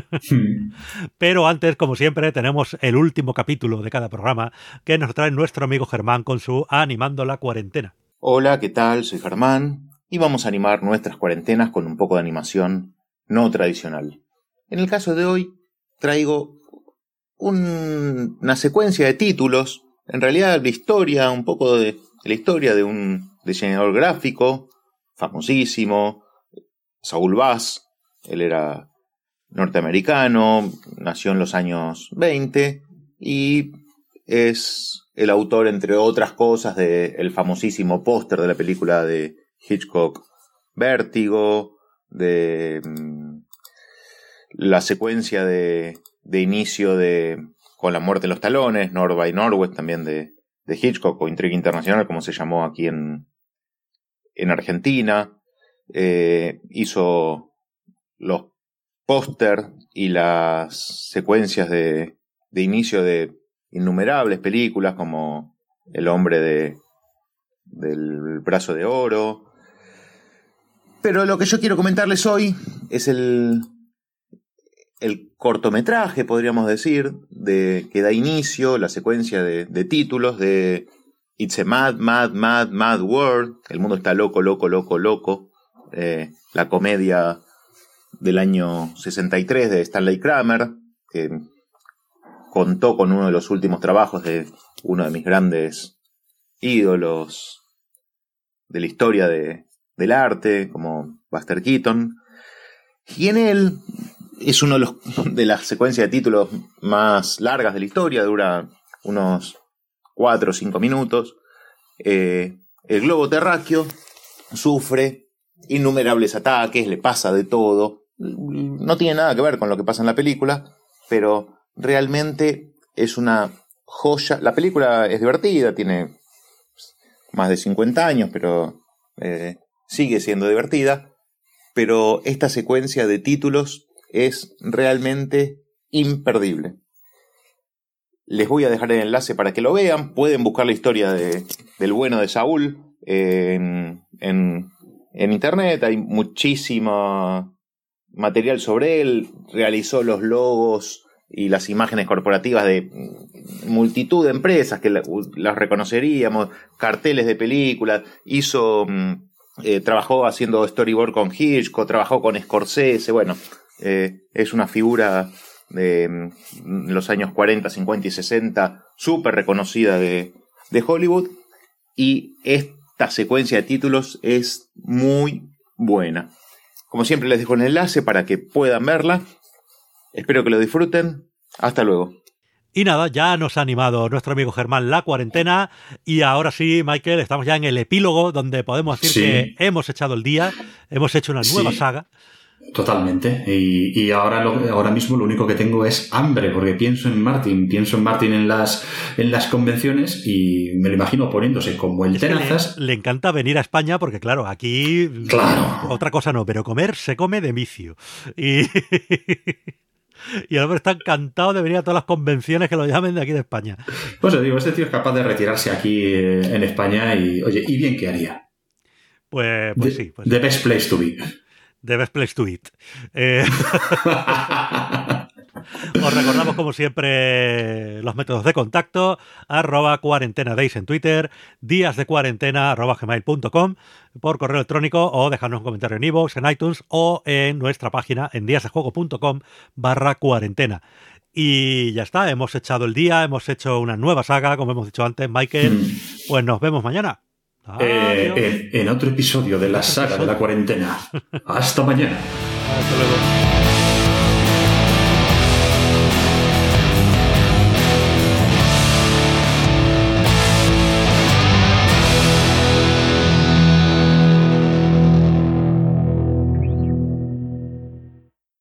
Pero antes, como siempre, tenemos el último capítulo de cada programa que nos trae nuestro amigo Germán con su Animando la Cuarentena. Hola, ¿qué tal? Soy Germán y vamos a animar nuestras cuarentenas con un poco de animación no tradicional. En el caso de hoy, traigo un, una secuencia de títulos, en realidad la historia, un poco de, de la historia de un diseñador gráfico famosísimo, Saul Bass. Él era norteamericano, nació en los años veinte y es el autor, entre otras cosas, del famosísimo póster de la película de Hitchcock Vértigo, de mmm, la secuencia de, de inicio de Con la muerte en los talones, North by Northwest, también de, de Hitchcock, o Intriga Internacional, como se llamó aquí en, en Argentina. Eh, hizo los póster y las secuencias de, de inicio de innumerables películas como El hombre de, del brazo de oro. Pero lo que yo quiero comentarles hoy es el, el cortometraje, podríamos decir, de, que da inicio, la secuencia de, de títulos de It's a Mad, Mad, Mad, Mad World. El mundo está loco, loco, loco, loco. Eh, la comedia del año sesenta y tres de Stanley Kramer, que contó con uno de los últimos trabajos de uno de mis grandes ídolos de la historia de, del arte, como Buster Keaton. Y en él es uno de, los, de las secuencias de títulos más largas de la historia, dura unos cuatro o cinco minutos. Eh, el globo terráqueo sufre innumerables ataques, le pasa de todo. No tiene nada que ver con lo que pasa en la película, pero realmente es una joya. La película es divertida, tiene más de cincuenta años, pero eh, sigue siendo divertida. Pero esta secuencia de títulos es realmente imperdible. Les voy a dejar el enlace para que lo vean. Pueden buscar la historia de, del bueno de Saúl en, en, en internet. Hay muchísimo material sobre él. Realizó los logos y las imágenes corporativas de multitud de empresas que las reconoceríamos, carteles de películas, hizo, eh, trabajó haciendo storyboard con Hitchcock, trabajó con Scorsese. Bueno, eh, es una figura de los años cuarenta, cincuenta y sesenta súper reconocida de, de Hollywood, y esta secuencia de títulos es muy buena. Como siempre, les dejo el enlace para que puedan verla. Espero que lo disfruten. Hasta luego. Y nada, ya nos ha animado nuestro amigo Germán la cuarentena, y ahora sí, Michael, estamos ya en el epílogo donde podemos decir sí. que hemos echado el día, hemos hecho una nueva sí. saga. Totalmente. Y, y ahora, lo, ahora mismo lo único que tengo es hambre, porque pienso en Martin, pienso en Martin en las, en las convenciones y me lo imagino poniéndose como el tenazas. Le, le encanta venir a España porque, claro, aquí claro. otra cosa no, pero comer se come de vicio. Y, y el hombre está encantado de venir a todas las convenciones que lo llamen de aquí de España. Pues os digo, este tío es capaz de retirarse aquí en España y, oye, ¿y bien qué haría? Pues, pues the, sí. Pues the best place to be. The best place to eat. Eh, os recordamos, como siempre, los métodos de contacto: arroba cuarentena days en Twitter, días de cuarentena arroba gmail punto com, por correo electrónico, o dejarnos un comentario en iVoox, en iTunes o en nuestra página en díasdejuego punto com barra cuarentena. Y ya está, hemos echado el día, hemos hecho una nueva saga, como hemos dicho antes, Michael. Mm. Pues nos vemos mañana. Eh, en, en otro episodio de la saga de la cuarentena. Hasta mañana. Hasta luego.